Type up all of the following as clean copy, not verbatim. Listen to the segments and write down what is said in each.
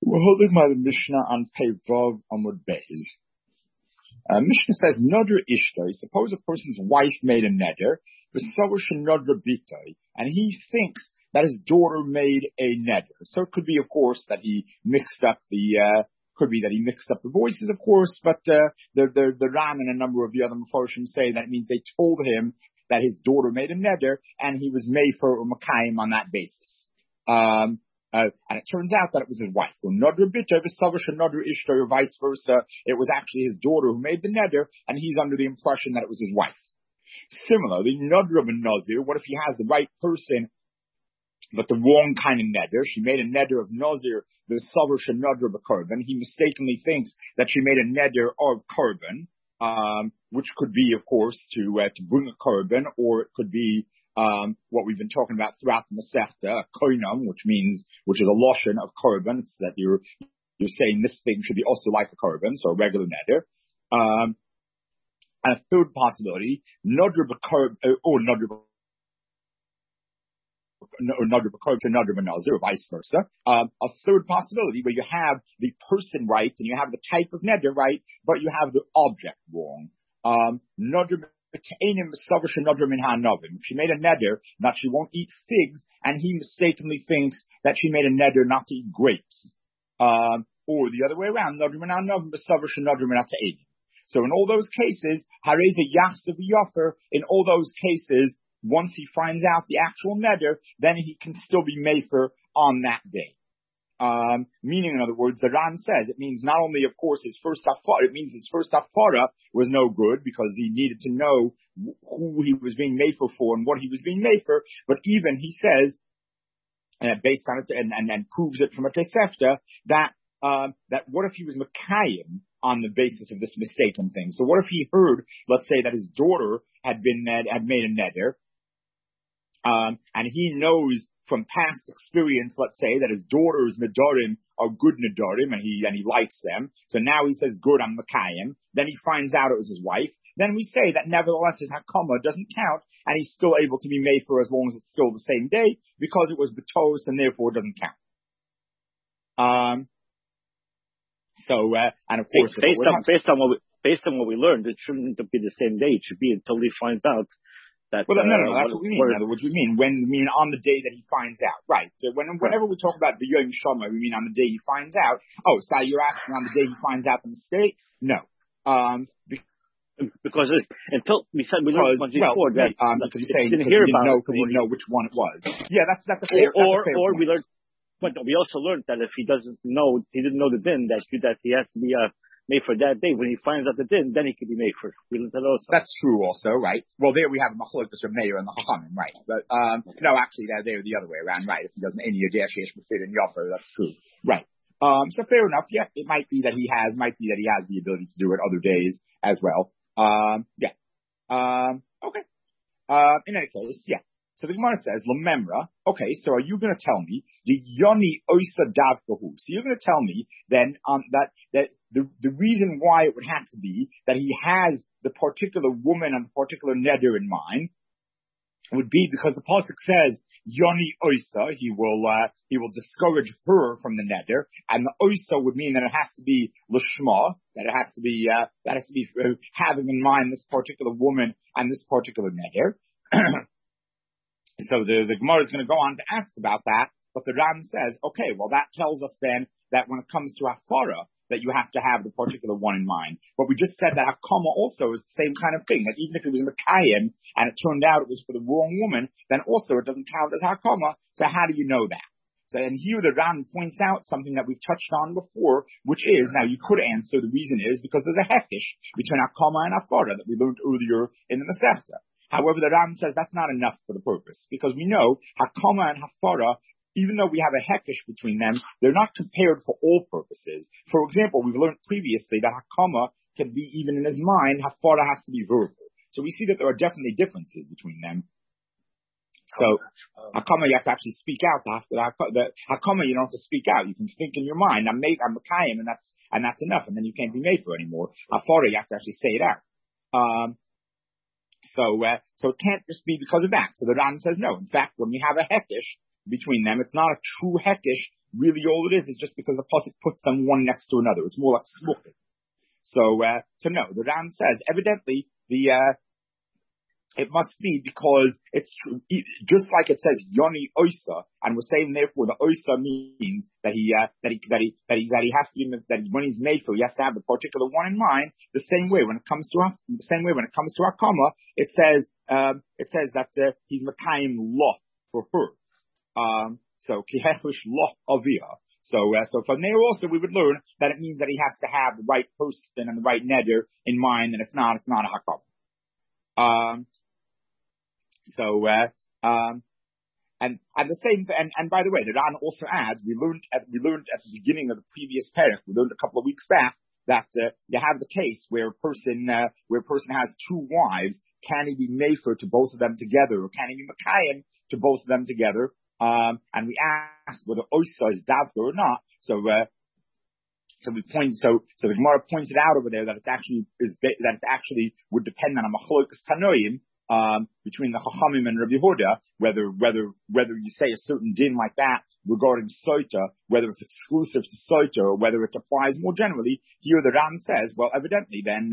We're holding by the Mishnah on Pei-Vav Amud Beis. Mishnah says, Nodr Ishtoi, suppose a person's wife made a neder, Nodr Bitoi, and he thinks that his daughter made a neder. So it could be, of course, that he mixed up the voices, of course, but the Ram and a number of the other Mefarshim say that it means they told him that his daughter made a neder, and he was made for Makayim on that basis. And it turns out that it was his wife. Or vice versa. It was actually his daughter who made the neder, and he's under the impression that it was his wife. Similarly, Nodr of a Nazir, what if he has the right person, but the wrong kind of neder? She made a neder of Nazir, the Savar Nodr of a Korban. He mistakenly thinks that she made a neder of Korban, which could be, of course, to bring a Korban, or it could be what we've been talking about throughout the Masechta, koinam, which is a lashon of korban. It's that you're saying this thing should be also like a korban, so a regular neder. And a third possibility, nodr b'korban, or nodr b'korban to nodr b'nazir, or vice versa. A third possibility where you have the person right and you have the type of neder right, but you have the object wrong. Nodr she made a neder that she won't eat figs, and he mistakenly thinks that she made a neder not to eat grapes. Or the other way around. So in all those cases, in all those cases, once he finds out the actual neder, then he can still be mefer on that day. Meaning, in other words, the Ran says it means not only, of course, his first hafara, it means his first hafara was no good because he needed to know who he was being made for and what he was being made for, but even he says, based on it and proves it from a Tosefta, that what if he was Makayim on the basis of this mistaken thing? So what if he heard, let's say, that his daughter had made a neder, and he knows from past experience, let's say, that his daughter's nedarim are good nedarim, and he likes them. So now he says, good, I'm Makayim. Then he finds out it was his wife. Then we say that nevertheless his hakama doesn't count, and he's still able to be made for as long as it's still the same day, because it was betos, and therefore it doesn't count. And of course, based on what we learned, it shouldn't be the same day. It should be until he finds out. No, that's what we mean. In other words, we mean on the day that he finds out. Right. So whenever we talk about the Yom Shama, we mean on the day he finds out. Oh, so you're asking on the day he finds out the mistake? No. Because until we learned once before that because you're saying because you didn't know which one it was. Yeah, that's a fair. Or we learned, but we also learned that if he didn't know the din that he has to be made for that day. When he finds out the din, then he can be made for. We learned that also. That's true, also, right? Well, there we have Machlokes of Meir and the Chachamim, right? But no, actually, they're the other way around, right? If he doesn't any Yadesh Yesh Mefid and Yofer, that's true, right? So fair enough. Yeah, it might be that he has the ability to do it other days as well. Okay. In any case, yeah. So the Gemara says, Lememra, okay, so are you going to tell me the Yoni Oisa Davkahu? So you're going to tell me then that the reason why it would have to be that he has the particular woman and the particular neder in mind would be because the pasuk says Yoni Oisa, he will discourage her from the neder, and the Oisa would mean that it has to be Lishma, that it has to be having in mind this particular woman and this particular neder. So the Gemara is going to go on to ask about that, but the Ram says, okay, well that tells us then that when it comes to Hafara, that you have to have the particular one in mind. But we just said that Hakama also is the same kind of thing, that even if it was Makayim and it turned out it was for the wrong woman, then also it doesn't count as Hakama. So how do you know that? So, and here the Ram points out something that we've touched on before, which is, now you could answer the reason is because there's a hekish between Hakama and Hafara that we learned earlier in the Masechta. However, the Ram says that's not enough for the purpose, because we know Hakama and Hafara, even though we have a hekish between them, they're not compared for all purposes. For example, we've learned previously that Hakama can be even in his mind, Hafara has to be verbal. So we see that there are definitely differences between them. So Hakama, you have to actually speak out. The Hakama, you don't have to speak out. You can think in your mind, I'm Makayim, and that's enough, and then you can't be made for anymore. Hafara, you have to actually say it out. So it can't just be because of that. So the Ran says no. In fact, when we have a hekish between them, it's not a true hekish really all it is just because the pasuk puts them one next to another. It's more like smoking. So no, the Ram says evidently it must be because it's true, just like it says Yoni Oisa, and we're saying therefore the Oisa means that he has to be, that when he's made for, he has to have the particular one in mind. The same way when it comes to Akama, it says that he's Makayim Lo for her. So Kihefish Lo Avia. So from there also we would learn that it means that he has to have the right person and the right neder in mind, and if not, it's not a Hakam. And the same, and by the way, the Ran also adds, we learned at the beginning of the previous parak, we learned a couple of weeks back, that you have the case where a person has two wives, can he be mefer to both of them together, or can he be makayim to both of them together? And we asked whether Oisa is davka or not. So the Gemara pointed out over there that it actually would depend on a machlokas tanoim between the Chachamim and Rabbi Yehuda, whether you say a certain din like that regarding soita, whether it's exclusive to soita or whether it applies more generally. Here the Ram says, well, evidently then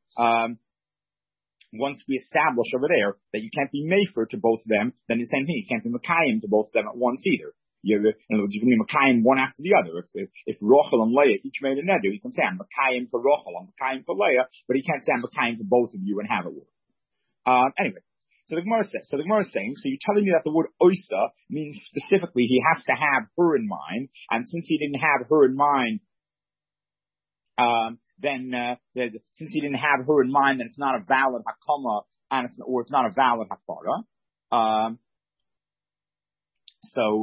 once we establish over there that you can't be mefer to both of them, then the same thing, you can't be makayim to both of them at once either. In other words, you can be makayim one after the other. If Rochel and Leah each made a neder, you can say I'm makayim for Rochel, I'm makayim for Leah, but he can't say I'm makayim for both of you and have it work. Anyway, so the Gemara is saying, so you're telling me that the word oisa means specifically he has to have her in mind, and since he didn't have her in mind, then it's not a valid hakama, and it's not a valid hafara. So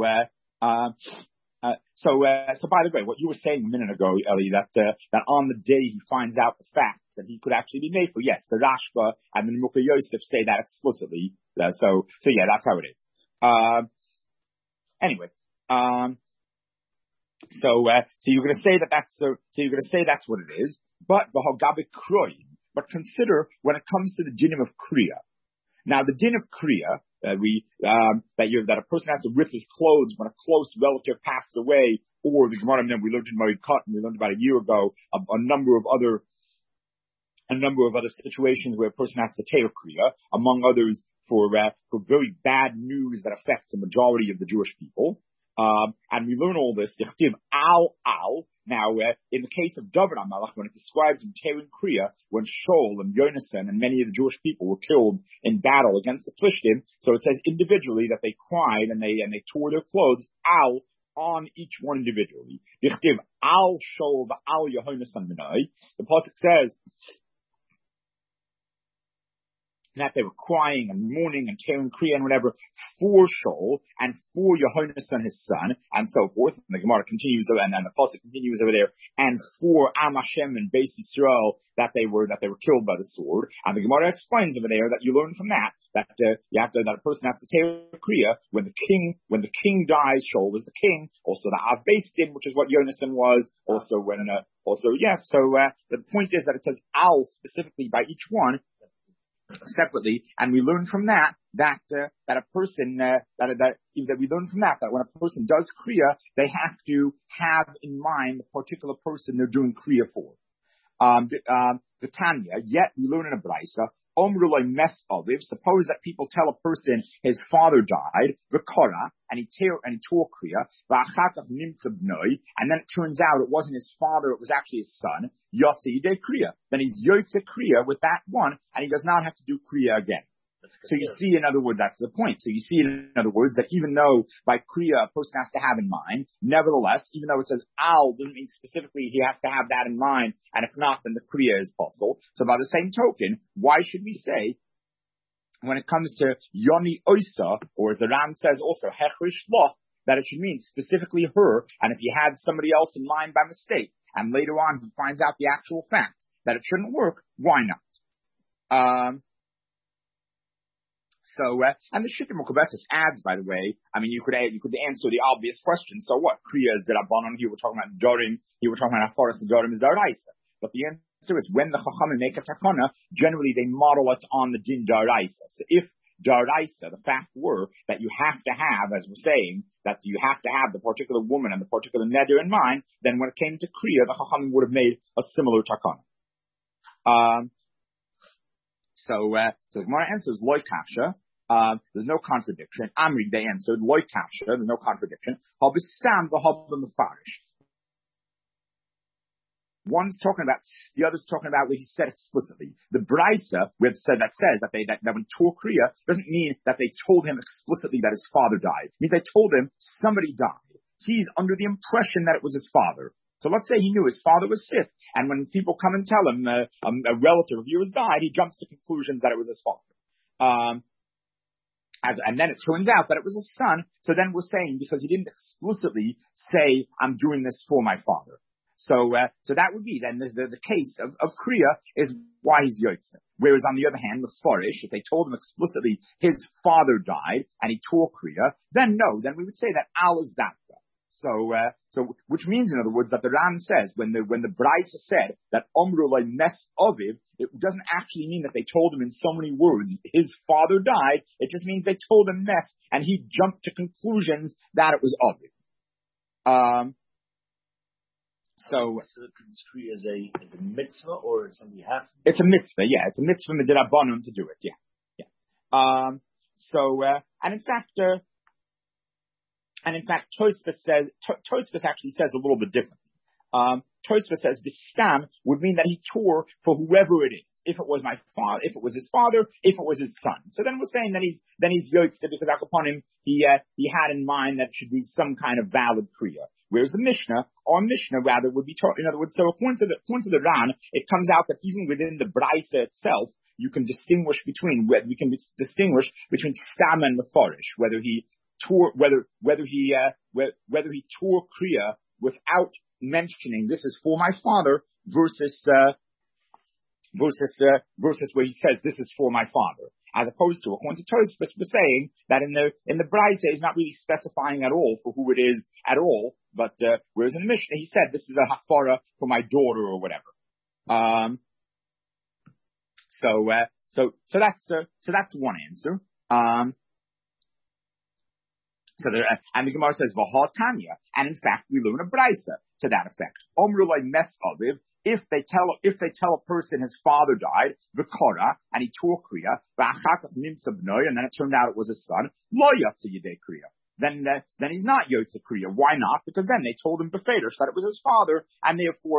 by the way, what you were saying a minute ago, Eli, that on the day he finds out the fact that he could actually be made for, yes, the Rashba and the Nimukah Yosef say that explicitly. So yeah, that's how it is. Anyway, so you're going to say that's what it is, but consider when it comes to the dinim of kriya. Now the din of kriya, that a person has to rip his clothes when a close relative passes away, or the Gemara we learned in Moed Katan, we learned about a year ago a number of other situations where a person has to tear kriya, among others for very bad news that affects the majority of the Jewish people. And we learn all this. Now, in the case of David HaMelech, when it describes him tearing kriya, when Shaul and Yonasan and many of the Jewish people were killed in battle against the Plishtim, so it says individually that they cried and they tore their clothes on each one individually. The pasuk says that they were crying and mourning and tearing kriya and whatever for Shaul and for Yehonasan his son and so forth. And the Gemara continues, and the pasuk continues over there, and for Am Hashem and Beis Yisrael that they were killed by the sword. And the Gemara explains over there that you learn from that a person has to tear kriya when the king dies. Shaul was the king. Also the Av Beis Din, which is what Yonasan was. The point is that it says al specifically by each one separately, and we learn from that when a person does kriya, they have to have in mind the particular person they're doing kriya for. The Tanya, yet we learn in a brisa, suppose that people tell a person his father died, and he tore kriya, and then it turns out it wasn't his father, it was actually his son, kriya. Then he's yotze kriya with that one, and he does not have to do kriya again. So you see, in other words, that's the point. So you see, in other words, that even though by kriya a person has to have in mind, nevertheless, even though it says al, doesn't mean specifically he has to have that in mind, and if not, then the kriya is possible. So by the same token, why should we say, when it comes to yoni oisa, or as the Ram says also, hechrish loch, that it should mean specifically her, and if you had somebody else in mind by mistake, and later on he finds out the actual fact that it shouldn't work, why not? And the Shittim Mukabetis adds, by the way, I mean, you could answer the obvious question. So what? Kriya is D'Rabbanan. Here we're talking about Dorim. Here we're talking about Afaras and Dorim is D'Oraisa. But the answer is when the Chachamim make a takana, generally they model it on the din D'Oraisa. So if Daraisa, the fact were that you have to have, as we're saying, that you have to have the particular woman and the particular neder in mind, then when it came to Kriya, the Chachamim would have made a similar takana. So the Gemara answers, Loi Kafsha. There's no contradiction. Amri, they answered, Loi Kafsha, there's no contradiction. Habistam v'habba mefarish. One's talking about, the other's talking about what he said explicitly. The Brisa, we have said that says that when Tor Kriya doesn't mean that they told him explicitly that his father died. It means they told him somebody died. He's under the impression that it was his father. So let's say he knew his father was sick, and when people come and tell him a relative of yours died, he jumps to conclusions that it was his father. And then it turns out that it was his son. So then we're saying, because he didn't explicitly say, I'm doing this for my father. So that would be then the case of Kriya is why he's Yotze. Whereas on the other hand, the Farish, if they told him explicitly his father died and he tore Kriya, then no, then we would say that Al is Dafka. So which means, in other words, that the Ran says when the Brisa said that Omrulai mes Aviv, it doesn't actually mean that they told him in so many words his father died. It just means they told him mes, and he jumped to conclusions that it was Aviv. So Kriya is a mitzvah or something you have to do? It's a mitzvah, yeah. It's a mitzvah midrabanan to do it, yeah. And in fact, Tosfos actually says a little bit differently. Tosfos says Bistam would mean that he tore for whoever it is. If it was my father, if it was his father, if it was his son. So then we're saying that he's Yotze because upon him he had in mind that it should be some kind of valid Kriya. Whereas the our Mishnah rather would be taught, in other words, so according to the Ran, it comes out that even within the Brisa itself, you can distinguish between Stam and Mefarish, whether he tore Kriya without mentioning this is for my father versus where he says this is for my father. As opposed to, according to Tosfos, we're saying that in the Brisa he's not really specifying at all for who it is at all, but whereas in the Mishnah he said this is a hafara for my daughter or whatever. So that's one answer. And the Gemara says V'ha Tanya, and in fact we learn a Brisa to that effect. Omrulai mes Aviv. If they tell a person his father died, v'kora, and he tore Kriya, v'achakach nimtza b'noi, and then it turned out it was his son, lo yotze yedei Kriya. Then he's not Yotze Kriya. Why not? Because then they told him befedish that it was his father, and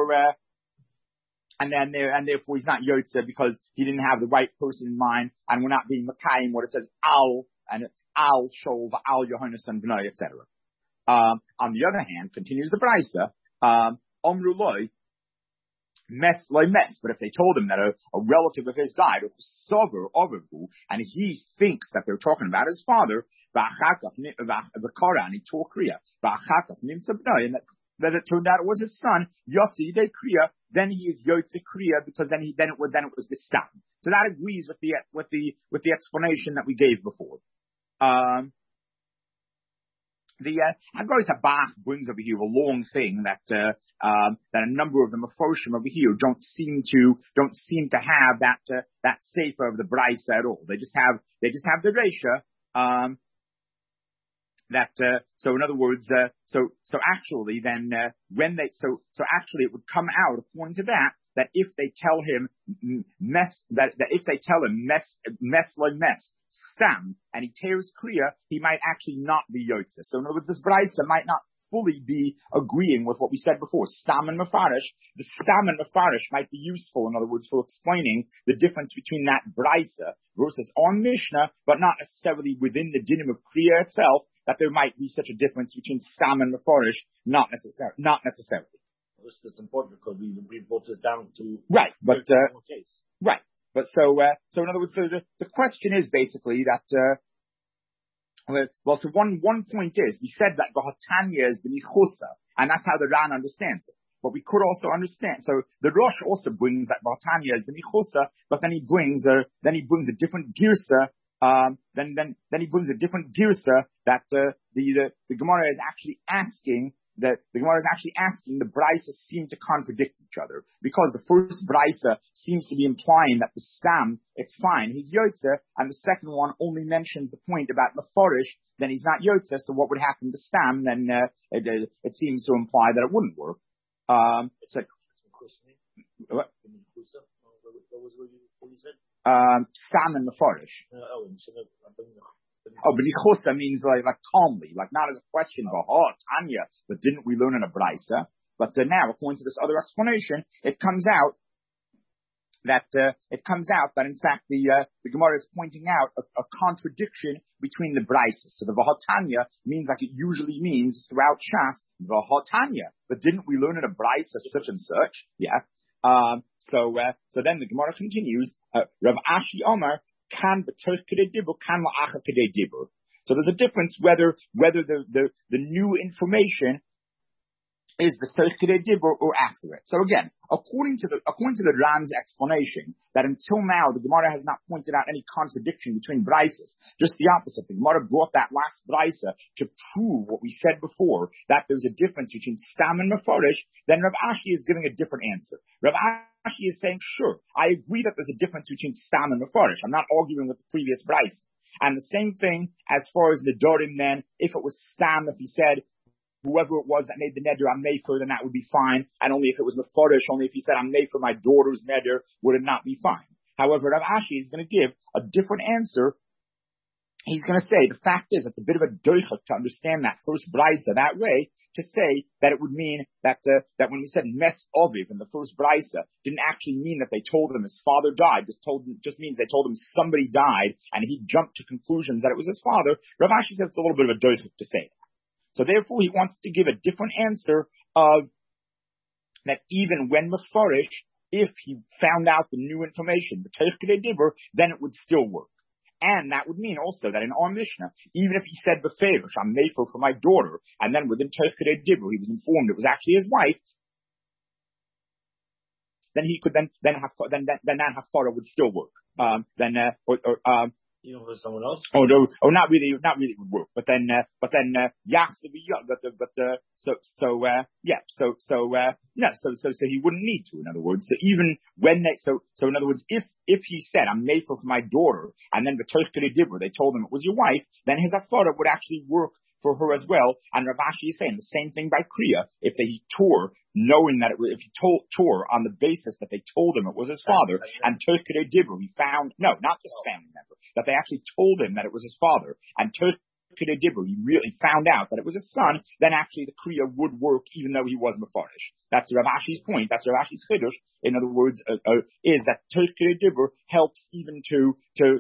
therefore he's not Yotze because he didn't have the right person in mind, and we're not being Makayim what it says al and al shol v'al Yohanes and b'noi, etc. On the other hand, continues the Brisa, omruloi. Mes, but if they told him that a relative of his died, and he thinks that they're talking about his father, and he tore Kriya, and that it turned out it was his son, Yotze Yidei Kriya, then he is Yotze Kriya because then it was Bistam. So that agrees with the explanation that we gave before. The Haggaris Habach brings over here a long thing that a number of the Mefoshim over here don't seem to have that sefer of the Brisa at all. They just have the Reisha. So in other words, so actually then actually it would come out according to that if they tell him mes Stam, and he tears Kriya, he might actually not be Yotze. So in other words, this Brisa might not fully be agreeing with what we said before, Stam and Mefarish. The Stam and Mefarish might be useful, in other words, for explaining the difference between that Brisa versus our Mishnah, but not necessarily within the dinim of Kriya itself, that there might be such a difference between Stam and Mefarish, not necessarily. This is important because we brought this down to right, but case. Right. But so in other words, the question is basically that, so one point is, we said that V'hatanya is b'nichusa, and that's how the Ran understands it. But we could also understand, so the Rosh also brings that V'hatanya is b'nichusa, but then he brings a different girsa, then he brings a different girsa that, the Gemara is actually asking the Gemara is actually asking, the Brisa seem to contradict each other, because the first Brisa seems to be implying that the Stam, it's fine, he's Yotze, and the second one only mentions the point about Meforish, then he's not Yotze, so what would happen to Stam? Then it seems to imply that it wouldn't work. What you said? Stam and Meforish. Oh, but Yichusa means like calmly, like not as a question, but Tanya, but didn't we learn in a Brisa? But now, according to this other explanation, it comes out that in fact the Gemara is pointing out a contradiction between the Brisas. So the V'hatanya means like it usually means throughout Shas, V'hatanya, but didn't we learn in a Brisa such and such? Yeah. So then the Gemara continues. Rav Ashi Omer. So there's a difference whether the new information is b'soich kedei dibur or after it. So again, according to the Ran's explanation, that until now the Gemara has not pointed out any contradiction between Brisas. Just the opposite. The Gemara brought that last Brisa to prove what we said before, that there's a difference between Stam and Meforish. Then Rav Ashi is giving a different answer. Rav Ashi is saying, sure, I agree that there's a difference between Stam and Meforish. I'm not arguing with the previous Brisa. And the same thing as far as Nedorim then, if it was Stam, if he said, whoever it was that made the neder, I'm made for, then that would be fine. And only if it was Meforish, only if he said, I'm made for my daughter's neder, would it not be fine. However, Rav Ashi is going to give a different answer. He's going to say, the fact is, it's a bit of a doichak to understand that first brisa that way, to say that it would mean that when we said mes oviv in the first brisa, didn't actually mean that they told him his father died, just means they told him somebody died, and he jumped to conclusions that it was his father. Rav Ashi says it's a little bit of a doichak to say that. So therefore, he wants to give a different answer of that even when Meforish, if he found out the new information, then it would still work. And that would mean also that in our Mishnah, even if he said Beferish, I'm Mefer for my daughter, and then within Tefkedei Dibur, he was informed it was actually his wife, then he could then that Hafara would still work. For someone else? Not really would work. But then so he wouldn't need to, in other words. So even when so in other words, if he said, I'm made for my daughter, and then they told him it was your wife, then his Hafara would actually work for her as well. And Rav Ashi is saying the same thing by Kriya. If he tore, knowing that if he tore on the basis that they told him it was his father, and Tefkedei Dibur, he found, no, not just family member, that they actually told him that it was his father, and Tefkedei Dibur, he really found out that it was his son, then actually the Kriya would work even though he was Mefarish. That's Rav Ashi's point, that's Rav Ashi's Chiddush. In other words, is that Tefkedei Dibur helps even to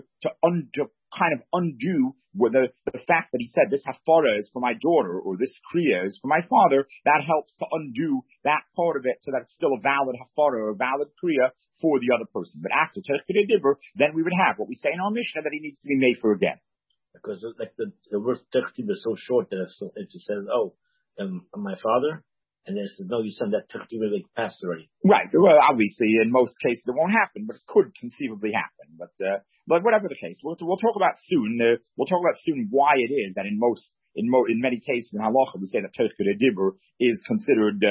kind of undo the fact that he said this hafara is for my daughter or this kriya is for my father. That helps to undo that part of it so that it's still a valid hafara or a valid kriya for the other person. But after Tefkedei Dibur, then we would have what we say in our Mishnah, that he needs to be made for again. Because like the word Tefkedei is so short that it just says, my father. And then it says, no, you send that Tefkedei like passed already. Right. Well, obviously, in most cases it won't happen, but it could conceivably happen. But whatever the case, we'll talk about soon. We'll talk about soon why it is that in many cases in halacha we say that Tefkedei Dibur is considered.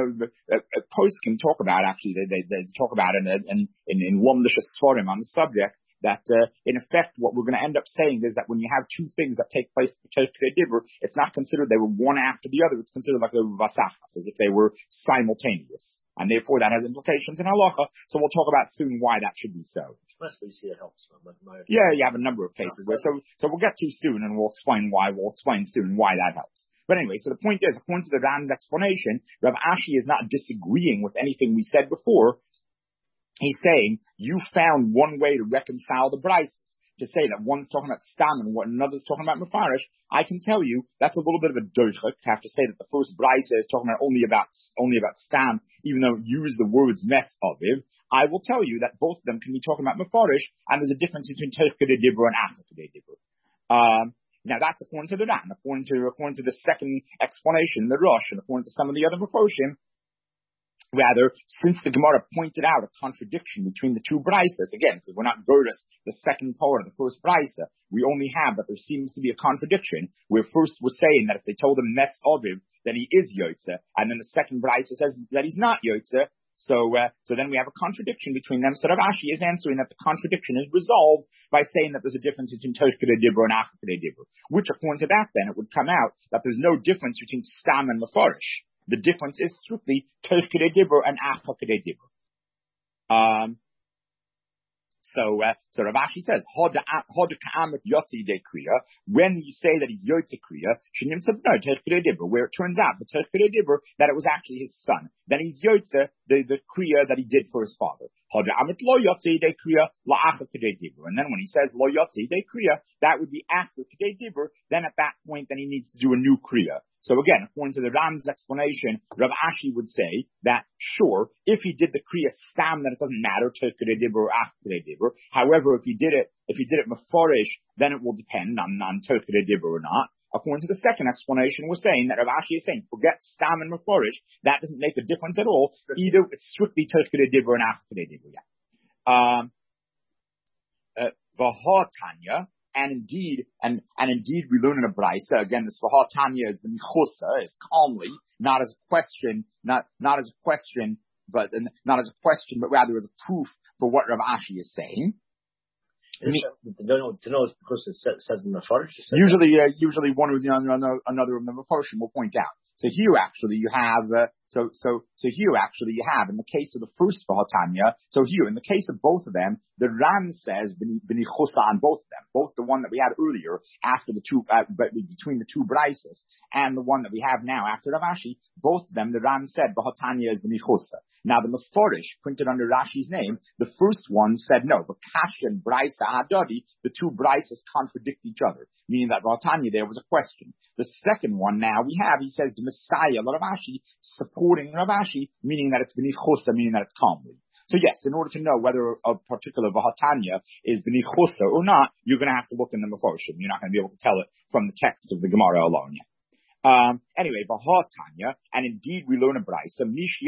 Posts can talk about actually. They talk about it in Lumdisha Sforim on the subject. That in effect, what we're going to end up saying is that when you have two things that take place for Tefkedei Dibur, it's not considered they were one after the other. It's considered like a vasachas, as if they were simultaneous, and therefore that has implications in halacha. So we'll talk about soon why that should be so. Especially see it helps. Yeah, you have a number of cases where so we'll get to soon, and we'll explain why. We'll explain soon why that helps. But anyway, so the point is, according to the Ram's explanation, Rav Ashi is not disagreeing with anything we said before. He's saying, you found one way to reconcile the Brises, to say that one's talking about Stam and another's talking about Mefarish. I can tell you, that's a little bit of a doichak to have to say that the first Brise is talking about only about Stam, even though it used the words mes aviv. I will tell you that both of them can be talking about Mefarish, and there's a difference between Tefkedei Dibur and After Dibur. Now that's according to the Ran. According to the second explanation, the Rosh, and according to some of the other Mefoshim, Rather, since the Gemara pointed out a contradiction between the two brises, again, because we're not Gerdas, the second part of the first brisa, we only have that there seems to be a contradiction, where first we're saying that if they told him Mes Aviv, then he is Yotze, and then the second brisa says that he's not Yotze. So then we have a contradiction between them. So Rav Ashi is answering that the contradiction is resolved by saying that there's a difference between Tosh Kedei Dibur and Ach Kedei Dibur. Which, according to that, then it would come out that there's no difference between Stam and Mefarish. The difference is strictly Tosh Kedei Dibur and Ach Kedei Dibur. So Rav Ashi says, when you say that he's Yotze Kriya, Shinim said, no, Tosh Kedei Dibur, where it turns out, the Tosh Kedei Dibur, that it was actually his son. Then he's Yotze, the Kriya that he did for his father. And then when he says Lo Yotze Yidei Kriya, that would be after Kedei Dibur, then at that point, then he needs to do a new Kriya. So again, according to the Ram's explanation, Rav Ashi would say that, sure, if he did the Kriya Stam, then it doesn't matter, Tosh Kedei Dibur or Ach Kedei Dibur. However, if he did it Mefarish, then it will depend on Tosh Kedei Dibur or not. According to the second explanation, we're saying that Rav Ashi is saying, forget Stam and Mefarish, that doesn't make a difference at all. Either it's strictly Tosh Kedei Dibur and Ach Kedei Dibur, V'ha-Tanya, and indeed we learn in a brisa, again, this V'ha-Tanya is the Michusa, is calmly, not as a question, but rather as a proof for what Rav Ashi is saying. To know because it says in the Mefarish. Usually one or the another of the Mefarshim will point out. So here actually you have, in the case of the first V'ha-Tanya, so here, in the case of both of them, the Ran says, B'nichusa on both of them, both the one that we had earlier, after the two, between the two brises, and the one that we have now after Rav Ashi, both of them, the Ran said, V'ha-Tanya is B'nichusa. Now the Mefarish, printed under Rashi's name, the first one said no, but Kasha and Brisa Hadadi, the two brises contradict each other, meaning that V'ha-Tanya there was a question. The second one now we have, he says the Messiah, Rav Ashi, supporting Rav Ashi, meaning that it's B'nichusa, meaning that it's calmly. So yes, in order to know whether a particular V'ha-Tanya is B'nichusa or not, you're going to have to look in the Mefarshim. You're not going to be able to tell it from the text of the Gemara alone yet. Anyway, V'ha-Tanya, and indeed we learn a brisa,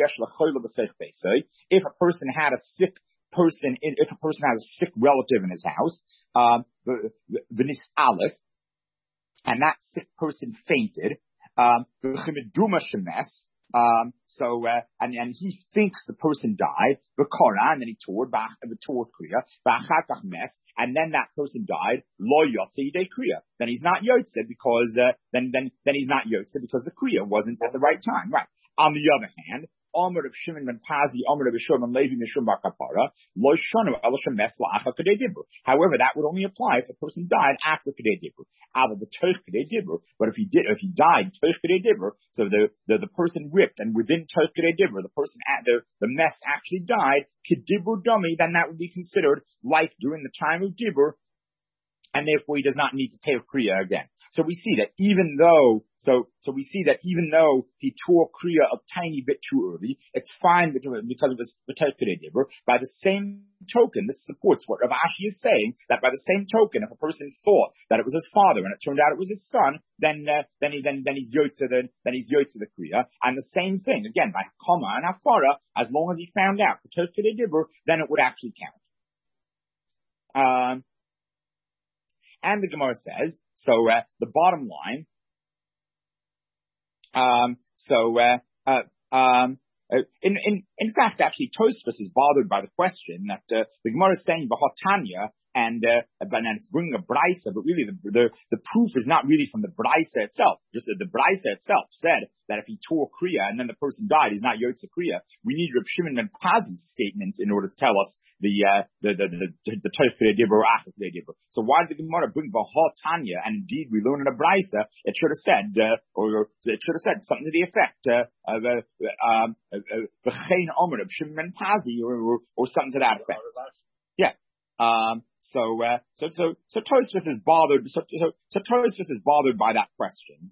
if a person had a sick person, if a person has a sick relative in his house, V'nis Aleph, and that sick person fainted, and he thinks the person died, and then he toured kriya, and then that person died, lo yotze yidei kriya. Then he's not yotze because then he's not yotze because the kriya wasn't at the right time. Right. On the other hand, Omer of Shimon ben Pazi, Omer of Shimon Levi Mishum Bar Kapara, Lo Shonu Elisha Mesla Acha Kedei Dibur. However, that would only apply if the person died after Kedei Dibur. Ava the Tosh Kedei Dibur. But if he died Tosh Kedei Dibur, so the person ripped, and within Tosh Kedei Dibur, the person the mess actually died, Kedibur Dummy, then that would be considered like during the time of Dibur, and therefore he does not need to take Kriya again. So we see that even though he tore Kriya a tiny bit too early, it's fine because it was Tosh Kedei Dibur. By the same token, this supports what Rav Ashi is saying, that by the same token, if a person thought that it was his father and it turned out it was his son, then he's Yotze the Kriya. And the same thing, again, by Hakama and Hafara, as long as he found out for Tosh Kedei Dibur, then it would actually count. And the Gemara says, the bottom line, in fact, actually, Tosfos is bothered by the question that the Gemara is saying V'ha-Tanya, and it's bringing a brisa, but really the proof is not really from the brisa itself. Just that the brisa itself said that if he tore kriya and then the person died, he's not yotze kriya. We need Reb Shimon ben Pazi's statement in order to tell us the Tosh Kedei Dibur or Ach Kedei Dibur. So why did the Gemara bring V'ha-Tanya? And indeed, we learn in a brisa, it should have said something to the effect V'chein Omer Reb Shimon ben Pazi or something to that effect. Yeah. So Tosfos is bothered. So Tosfos is bothered by that question.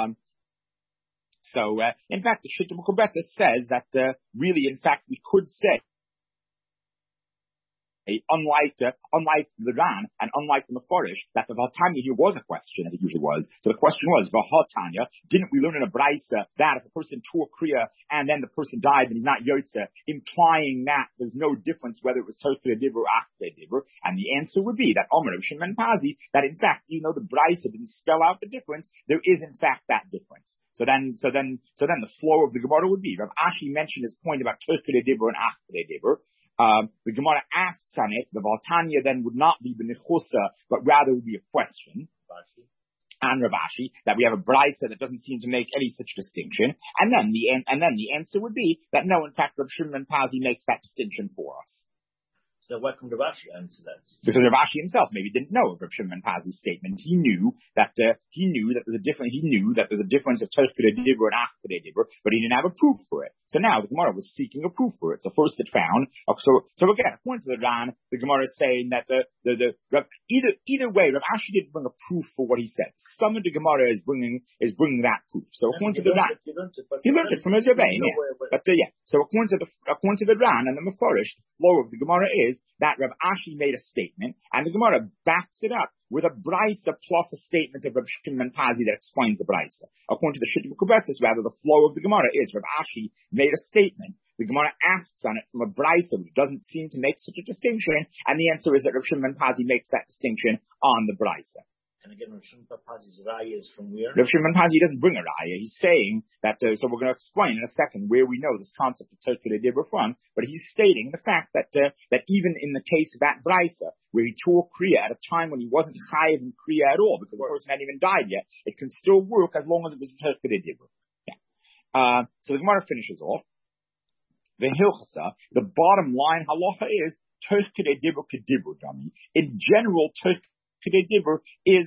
In fact, the Shita Mukubetza says that really, in fact, we could say unlike the Ran and unlike the Meforish, that the Vatanya here was a question, as it usually was. So the question was, Vahatanya, didn't we learn in a Braisa that if a person tore Kriya and then the person died and he's not Yotze, implying that there's no difference whether it was Tokre Dibur or Achre Dibur? And the answer would be that Omer of Shimon Pazi, that in fact, even though the Braisa didn't spell out the difference, there is in fact that difference. So then the flow of the Gemara would be, Rav Ashi mentioned his point about Tokre Dibur and Achre Dibur. The Gemara asks on it, the Valtanya then would not be b'nechusa, but rather would be a question. And Rav Ashi, that we have a brisa that doesn't seem to make any such distinction. And then the answer would be that no, in fact, Rav Shimon Pazi makes that distinction for us. So why come Rav Ashi answer that? Because Rav Ashi himself maybe didn't know of Rav Shimon Pazi's statement. He knew that there's a difference. He knew that there's a difference of Tokre Dibur and Achre Dibur, but he didn't have a proof for it. So now the Gemara was seeking a proof for it. So first it found. So again, according to the Ran, the Gemara is saying that either way, Rav Ashi didn't bring a proof for what he said. Some of the Gemara is bringing that proof. So according to the Ran, he learned it from his Rebbein. So according to the Ran and the Meforish, the flow of the Gemara is that Rav Ashi made a statement, and the Gemara backs it up with a brisa plus a statement of Rav Shimon Pazi that explains the brisa. According to the Shittim Kubetzis, rather, the flow of the Gemara is Rav Ashi made a statement. The Gemara asks on it from a brisa, which doesn't seem to make such a distinction, and the answer is that Rav Shimon Pazi makes that distinction on the brisa. And again, Rav Shimon Pazi's raya is from where? Rav Shimon Pazi doesn't bring a raya. He's saying that, so we're going to explain in a second where we know this concept of Tokre Dibur from, but he's stating the fact that even in the case of that brisa, where he tore Kriya at a time when he wasn't chayiv in Kriya at all, because the person hadn't even died yet, it can still work as long as it was Tokre Dibur. Yeah. So the Gemara finishes off. The Hilchasa, the bottom line halacha is Tokre Dibur kedibur dami. In general, Tokre Dibur is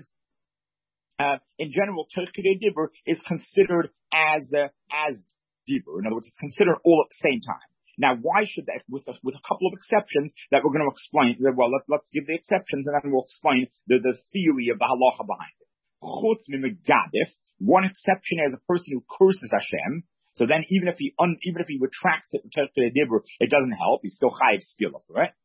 considered as dibur. In other words, it's considered all at the same time. Now, why should that? With a couple of exceptions that we're going to explain. Well, let's give the exceptions and then we'll explain the theory of the halacha behind it. Chutz mimegadif. One exception is a person who curses Hashem. So then, even if he retracts it to the dibur, it doesn't help. He's still chayiv skila for it.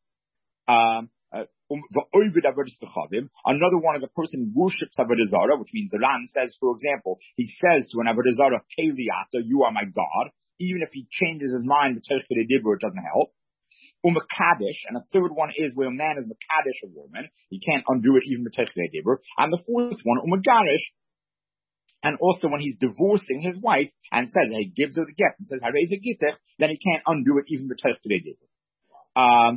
Another one is a person who worships Avodah Zarah, which means the Ran says, for example, he says to an Avodah Zarah, Keliata, you are my God. Even if he changes his mind with Tokre Dibur, it doesn't help. Umakadesh, and a third one is where a man is Makadesh a woman. He can't undo it even with Tokre Dibur. And the fourth one, Umagarish, and also when he's divorcing his wife and says, he gives her the get and says, Harei Gitech, then he can't undo it even with Tokre Dibur.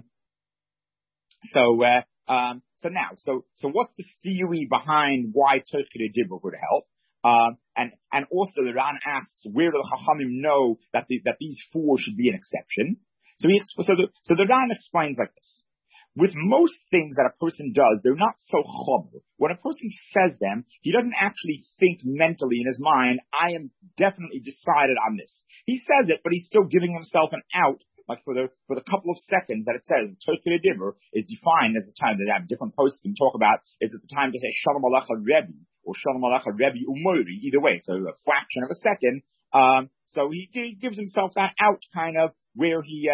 So what's the theory behind why Tokre Dibur would help? And also the Ran asks, where do the Chachamim know that these four should be an exception? So the Ran explains like this. With most things that a person does, they're not so chomer. When a person says them, he doesn't actually think mentally in his mind, I am definitely decided on this. He says it, but he's still giving himself an out. Like for the couple of seconds that it says Tokre Dibur is defined as the time that have different posts can talk about is at the time to say Shalom Alecha Rebbe or Shalom Alecha Rebbe Umori. Either way, it's a fraction of a second. So he gives himself that out kind of where he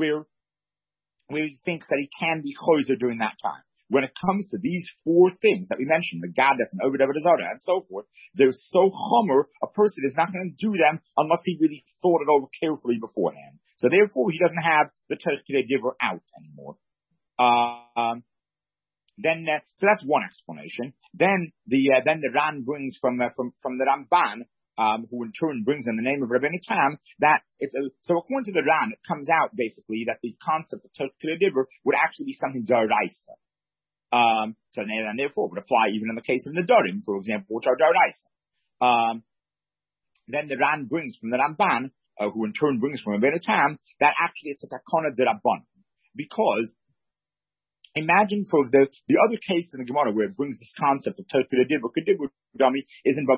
thinks that he can be choser during that time. When it comes to these four things that we mentioned, the Gadef and Avodah Zarah and so forth, they're so chomer, a person is not going to do them unless he really thought it over carefully beforehand. So therefore, he doesn't have the Tokre Dibur out anymore. So that's one explanation. Then the Ran brings from the Ramban, who in turn brings in the name of Rabbeinu Tam, that so according to the Ran, it comes out basically that the concept of Tokre Dibur would actually be something daraisa. And therefore would apply even in the case of Nedarim, for example, which are daraisa. Then the Ran brings from the Ramban, who in turn brings from Rabbeinu Tam, that actually it's a takana derabban. Because imagine for the other case in the Gemara where it brings this concept of Tokre Dibur, kedibur dami is in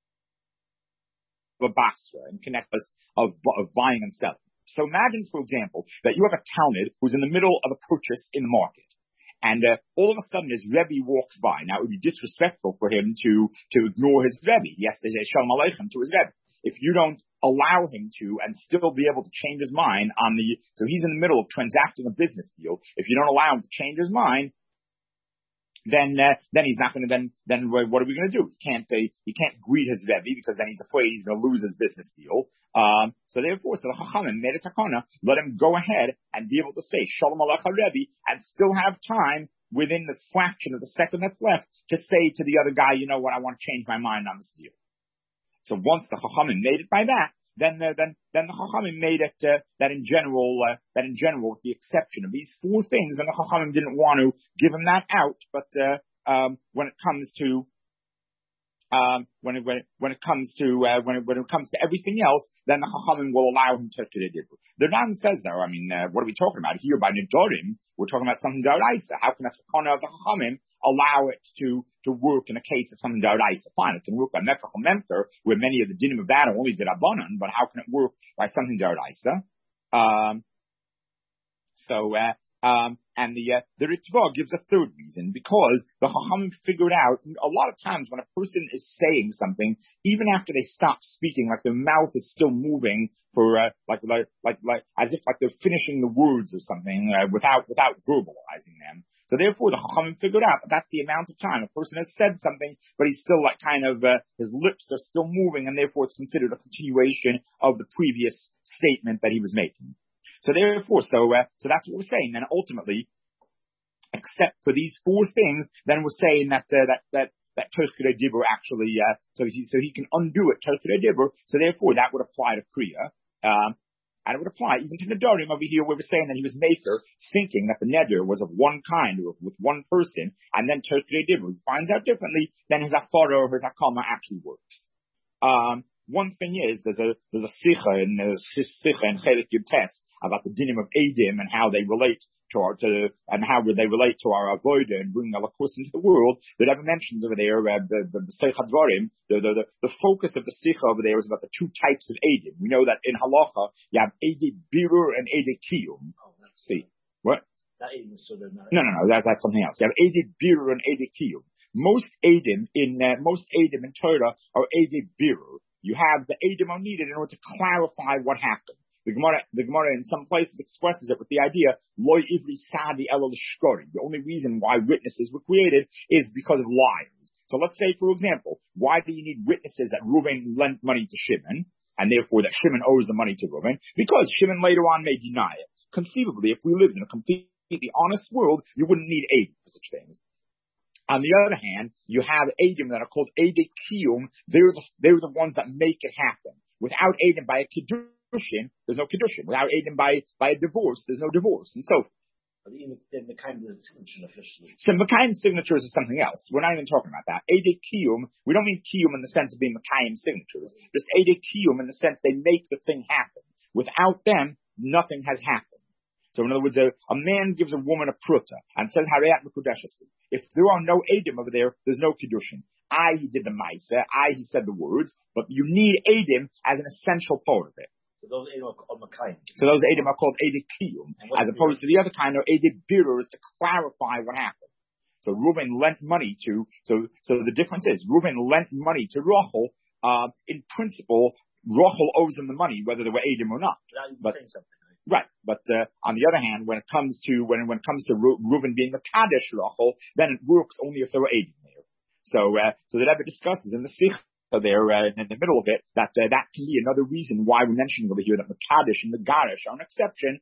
Basra and connect us of buying and selling. So imagine, for example, that you have a Talmud who's in the middle of a purchase in the market. And all of a sudden his Rebbe walks by. Now it would be disrespectful for him to ignore his Rebbe. He has to say Shalom Aleichem to his Rebbe. if you don't allow him to and still be able to change his mind so he's in the middle of transacting a business deal. If you don't allow him to change his mind, then he's not going to, then what are we going to do? He can't greet his Rebbe because then he's afraid he's going to lose his business deal. So the Chachamim made a takana, let him go ahead and be able to say Shalom Alecha Rebbe and still have time within the fraction of the second that's left to say to the other guy, you know what, I want to change my mind on this deal. So once the Chachamim made it by that, then the Chachamim made it that in general, with the exception of these four things, then the Chachamim didn't want to give him that out. But when it comes to when it comes to everything else, then the Chachamim will allow him to do it. The Ran says though, what are we talking about here? By Nidorim, we're talking about something d'oraisa. How can that takana of the Chachamim allow it to work in a case of something d'oraisa? Fine, it can work by Mefach and Memker, where many of the dinim of that are only d'Rabbanan, but how can it work by something d'oraisa? And the Ritva gives a third reason, because the Chachamim figured out a lot of times when a person is saying something, even after they stop speaking, like their mouth is still moving for like as if like they're finishing the words or something without verbalizing them. So therefore, the Chachamim figured out that that's the amount of time a person has said something, but he's still like kind of his lips are still moving, and therefore it's considered a continuation of the previous statement that he was making. So therefore, so that's what we're saying. Then ultimately, except for these four things, then we're saying that Terkei Dibur actually, so he can undo it, Terkei Dibur. So therefore, that would apply to Kriya, and it would apply even to Nedarim over here, where we're saying that he was maker, thinking that the Neder was of one kind or with one person, and then Terkei Dibur finds out differently, then his Afara or his Akama actually works. One thing is, there's a Sicha in Chelik Yud Tes about the dinim of Eidim and how they relate to our avodah and bringing Alakus into the world. That ever mentions over there the Seich Dvarim. The focus of the Sicha over there is about the two types of Eidim. We know that in Halacha you have Eidei Birur and Eidei Kiyum. See what? No, that's something else. You have Eidei Birur and Eidei Kiyum. Most Eidim in Torah are Eidei Birur. You have the Eidim are needed in order to clarify what happened. The Gemara in some places expresses it with the idea, Loi Ivri Sadi Elo L'Shkori. The only reason why witnesses were created is because of liars. So let's say, for example, why do you need witnesses that Reuven lent money to Shimon, and therefore that Shimon owes the money to Reuven? Because Shimon later on may deny it. Conceivably, if we lived in a completely honest world, you wouldn't need Eidim for such things. On the other hand, you have Eidim that are called Eidei Kiyum. They're the ones that make it happen. Without Eidim by a Kiddushin, there's no Kiddushin. Without Eidim by a divorce, there's no divorce. And so, the kind of signature officially. So Mekayim signatures is something else. We're not even talking about that. Eidei Kiyum, we don't mean Kiyum in the sense of being Mekayim signatures. Just Eidei Kiyum in the sense they make the thing happen. Without them, nothing has happened. So in other words, a man gives a woman a pruta and says, Harayat Mekudeshesti. If there are no Eidim over there, there's no Kiddushin. He did the Maisa, he said the words, but you need Eidim as an essential part of it. So those Eidim are called Makayim. So those Eidim are called Eidei Kiyum, as opposed to the other kind of Eidei Birur is to clarify what happened. So Reuven lent money so the difference is, Reuven lent money to Rachel, in principle, Rachel owes him the money, whether there were Eidim or not. But right, but on the other hand, when it comes to Reuven being the Kaddish Rachel, then it works only if there were Eidim there. So the Rebbe discusses in the Sikh there in the middle of it that can be another reason why we're mentioning over here that the Kaddish and the Garish are an exception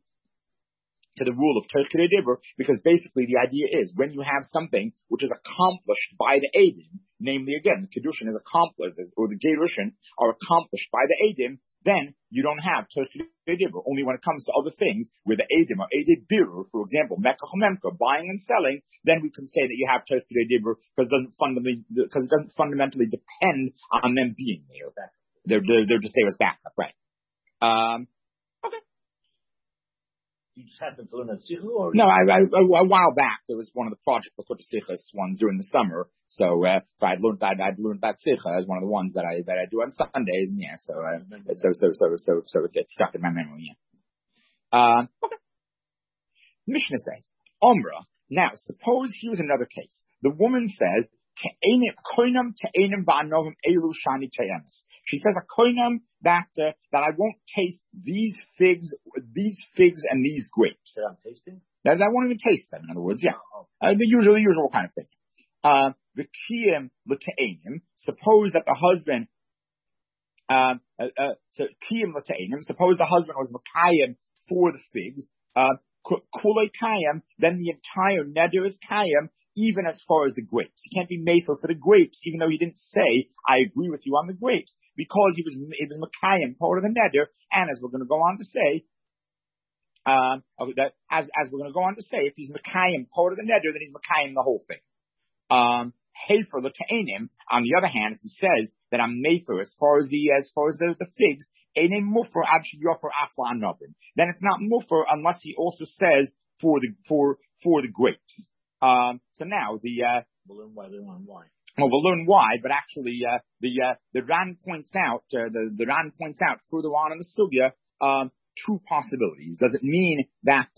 to the rule of Terkei Dibur, because basically the idea is when you have something which is accomplished by the Eidim, namely again the Kiddushin is accomplished or the Gerushin are accomplished by the Eidim, then you don't have Terkei Dibur. Only when it comes to other things where the Eidim are Eidei Birur, for example, Mekach Memka, buying and selling, then we can say that you have Terkei Dibur because it doesn't fundamentally depend on them being there. They're just there as backup, right? Okay. You just happened to learn that Sichu, or? No, a while back there was one of the project Lakota Sichas ones during the summer. So I'd learned that Sicha as one of the ones that I do on Sundays, and yeah, so it gets stuck in my memory. Yeah. Okay. Mishnah says, Omra. Now, suppose here's another case. The woman says, koinam te'enim va'anovim elu shani te'emes. She says a koinam that I won't taste these figs and these grapes. That I'm tasting? That I won't even taste them. In other words, yeah, the usual kind of thing. The kiyim l'te'enim. Suppose that the husband. So kiyim l'te'enim. Suppose the husband was makayim for the figs. Kulei kayim. Then the entire neder is kayim. Even as far as the grapes. He can't be mefer for the grapes, even though he didn't say, I agree with you on the grapes, because it was Makayim, part of the neder, and as we're going to go on to say, as we're going to go on to say, if he's Makayim, part of the neder, then he's Makayim the whole thing. Hefer l'te'enim, on the other hand, if he says that I'm mefer as far as the figs, Einem mufer ad sheyofer afla anobin, then it's not mufer unless he also says for the grapes. So now We'll learn why. Well, we'll learn why, but actually, the Ran points out, the Ran points out further on in the sugya, two possibilities. Does it mean that,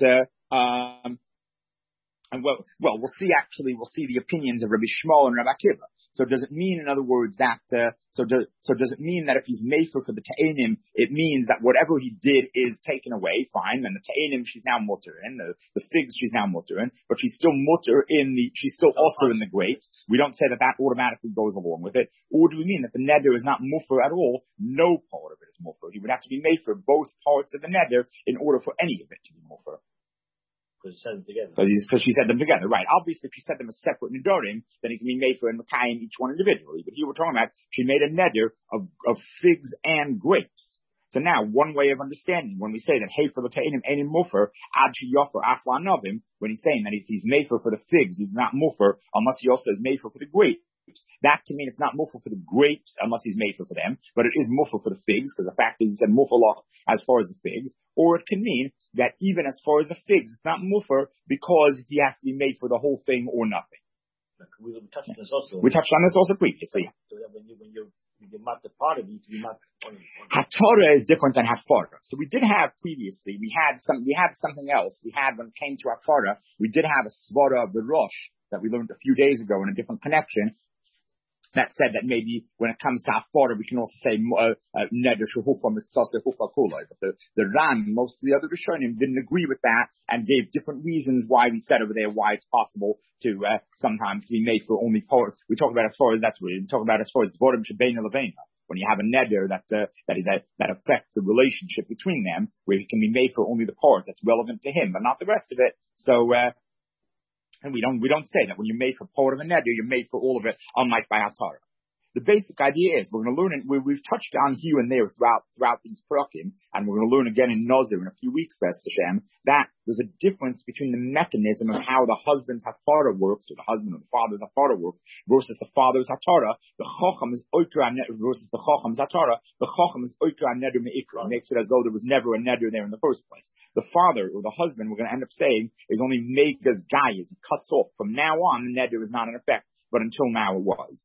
we'll see the opinions of Rabbi Shmuel and Rabbi Akiva. So does it mean, in other words, that, so does it mean that if he's mefer for the ta'enim, it means that whatever he did is taken away, fine, and the ta'enim she's now mutter in, the figs she's now mutter in, but she's still mutter she's still also in the grapes. We don't say that automatically goes along with it. Or do we mean that the neder is not mufer at all? No part of it is mufer. He would have to be made for both parts of the neder in order for any of it to be mufer. Because she said them together. Because she said them together, right. Obviously, if she said them as separate nedarim, then it can be made for and Makayim each one individually. But here we're talking about, she made a neder of figs and grapes. So now, one way of understanding, when we say that, hey, for the ta'enim, enim mufer, ad sheyofer afla novim, when he's saying that if he's mefer for the figs, he's not mufer, unless he also is mefer for the grapes. That can mean it's not muffle for the grapes unless he's made for them, but it is muffle for the figs, because the fact is he said muffle as far as the figs. Or it can mean that even as far as the figs, it's not muffle because he has to be made for the whole thing or nothing. We touched on this also. We touched on this also previously. So that when you mark the part of it, you mark Hatorah is different than Hafara. So we did have previously, we had something else. We had, when it came to Hafara, we did have a svara of the Rosh that we learned a few days ago in a different connection, that said that maybe when it comes to Hafara, we can also say neder shehufa mitzasa hufa kulai. But the Ran, most of the other Rishonim didn't agree with that and gave different reasons why we said over there why it's possible to sometimes be made for only part. We talk about as far as dvorim shebeina leveina, when you have a neder that affects the relationship between them, where it can be made for only the part that's relevant to him, but not the rest of it. So. And we don't say that when you're made for part of a neder, you're made for all of it, unlike by Hatorah. The basic idea is we're going to learn it. We've touched on here and there throughout these parakim, and we're going to learn again in Nazir in a few weeks, B'ez Hashem, that there's a difference between the mechanism of how the husband's Hatorah works, or the husband or the father's Hatorah works, versus the father's Hatorah. The Chacham is Oikra versus the Chacham's Hatorah. The Chacham is Oikra neder me'ikra. It makes it as though there was never a neder there in the first place. The father or the husband, we're going to end up saying, is only megas gayas. He cuts off. From now on, the neder is not in effect, but until now it was.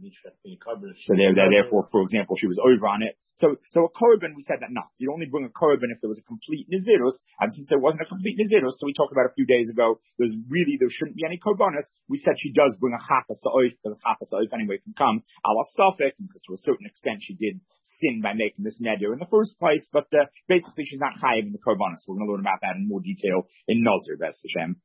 So therefore, for example, she was over on it. So a korban, we said that not. You'd only bring a korban if there was a complete nazirus, and since there wasn't a complete nazirus, so we talked about a few days ago, there shouldn't be any korbanos. We said she does bring a chafas ha'oif, because a chafas ha'oif anyway can come ala safek, because to a certain extent she did sin by making this neder in the first place, but basically she's not chayiv in the korbanos. We're going to learn about that in more detail in Nazir, B'ez Hashem.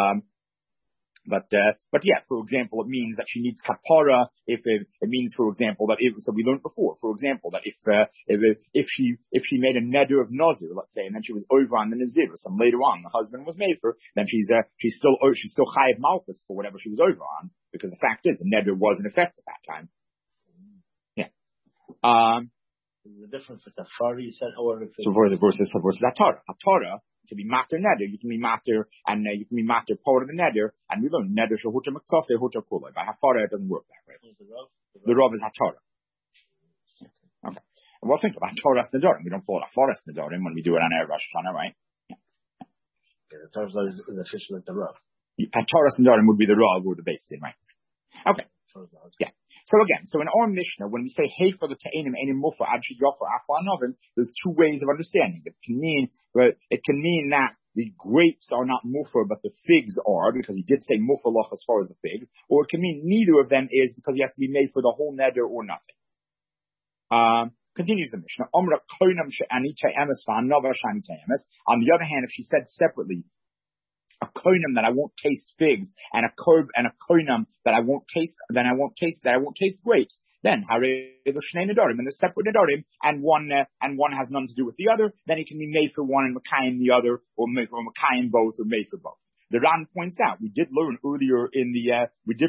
But yeah, for example, it means that she needs kapara. If it means, for example, that so we learned before, for example, that if she made a neder of nazir, let's say, and then she was over on the nazir, and later on the husband was made for, then she's still chayiv malchus for whatever she was over on, because the fact is the neder was in effect at that time. Yeah. The difference with Hafara, you said, or if so versus Hatorah. Hatorah, to be matter neder, you can be matter, and you can be matter part of the neder, and we learn neder shehuta mitzase huta kulai. By Hafara, it doesn't work that way. The Rav is Hatorah. Okay. Well, think about Hatorah nedarim. We don't call it Hafara nedarim when we do it on Erev Rosh Hashanah, right? Yeah, the Torah is official like the Rav. Hatorah nedarim would be the Rav or the Beis Din, right? Okay. Yeah. So in our Mishnah, when we say hey for the ta'enim enim mufa ad sheyofer afla novim, there's two ways of understanding. It can mean that the grapes are not mufer, but the figs are, because he did say muferloch as far as the figs, or it can mean neither of them is because he has to be made for the whole neder or nothing. Continues the Mishnah. On the other hand, if she said separately, a koinam that I won't taste figs, and a koinam that I won't taste grapes, then and the separate nedarim, and one has nothing to do with the other, then it can be made for one and makayim the other, or makayim both, or made for both. The Ran points out we did learn earlier in the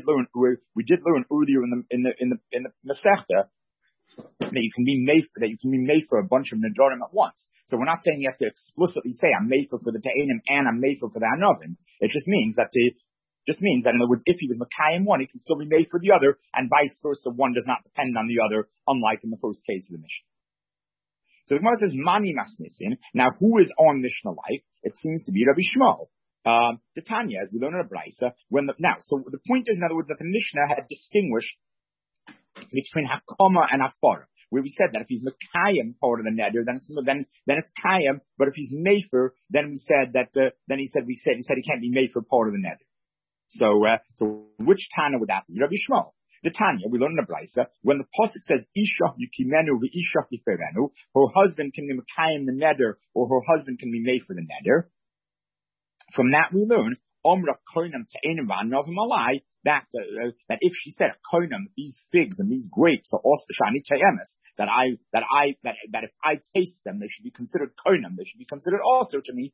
Masechta that you can be made for a bunch of nedarim at once. So we're not saying you have to explicitly say I'm made for the ta'anim and I'm made for the anovim. It just means that in other words, if he was makayim one, he can still be made for the other, and vice versa. One does not depend on the other, unlike in the first case of the Mishnah. So the Gemara says mani masnisin. Now, who is on Mishnah like? It seems to be Rabbi Shmuel. The Tanya, as we learn in a brisa, so the point is, in other words, that the Mishnah had distinguished between hakoma and hafara, where we said that if he's makayim part of the neder, then it's kayim, but if he's mefer, then we said that he said he can't be mefer part of the neder. So which Tana would that be? Rabbi Shmuel. The Tanya, we learn in the brisa, when the pasuk says isha yukimenu v'isha yiferenu, her husband can be makayim the neder, or her husband can be made for the neder. From that we learn omra koinam ta'enim v'anovim alai, that if she said koinam, these figs and these grapes are also shani tayemes, that if I taste them, they should be considered koinam, they should be considered also to me.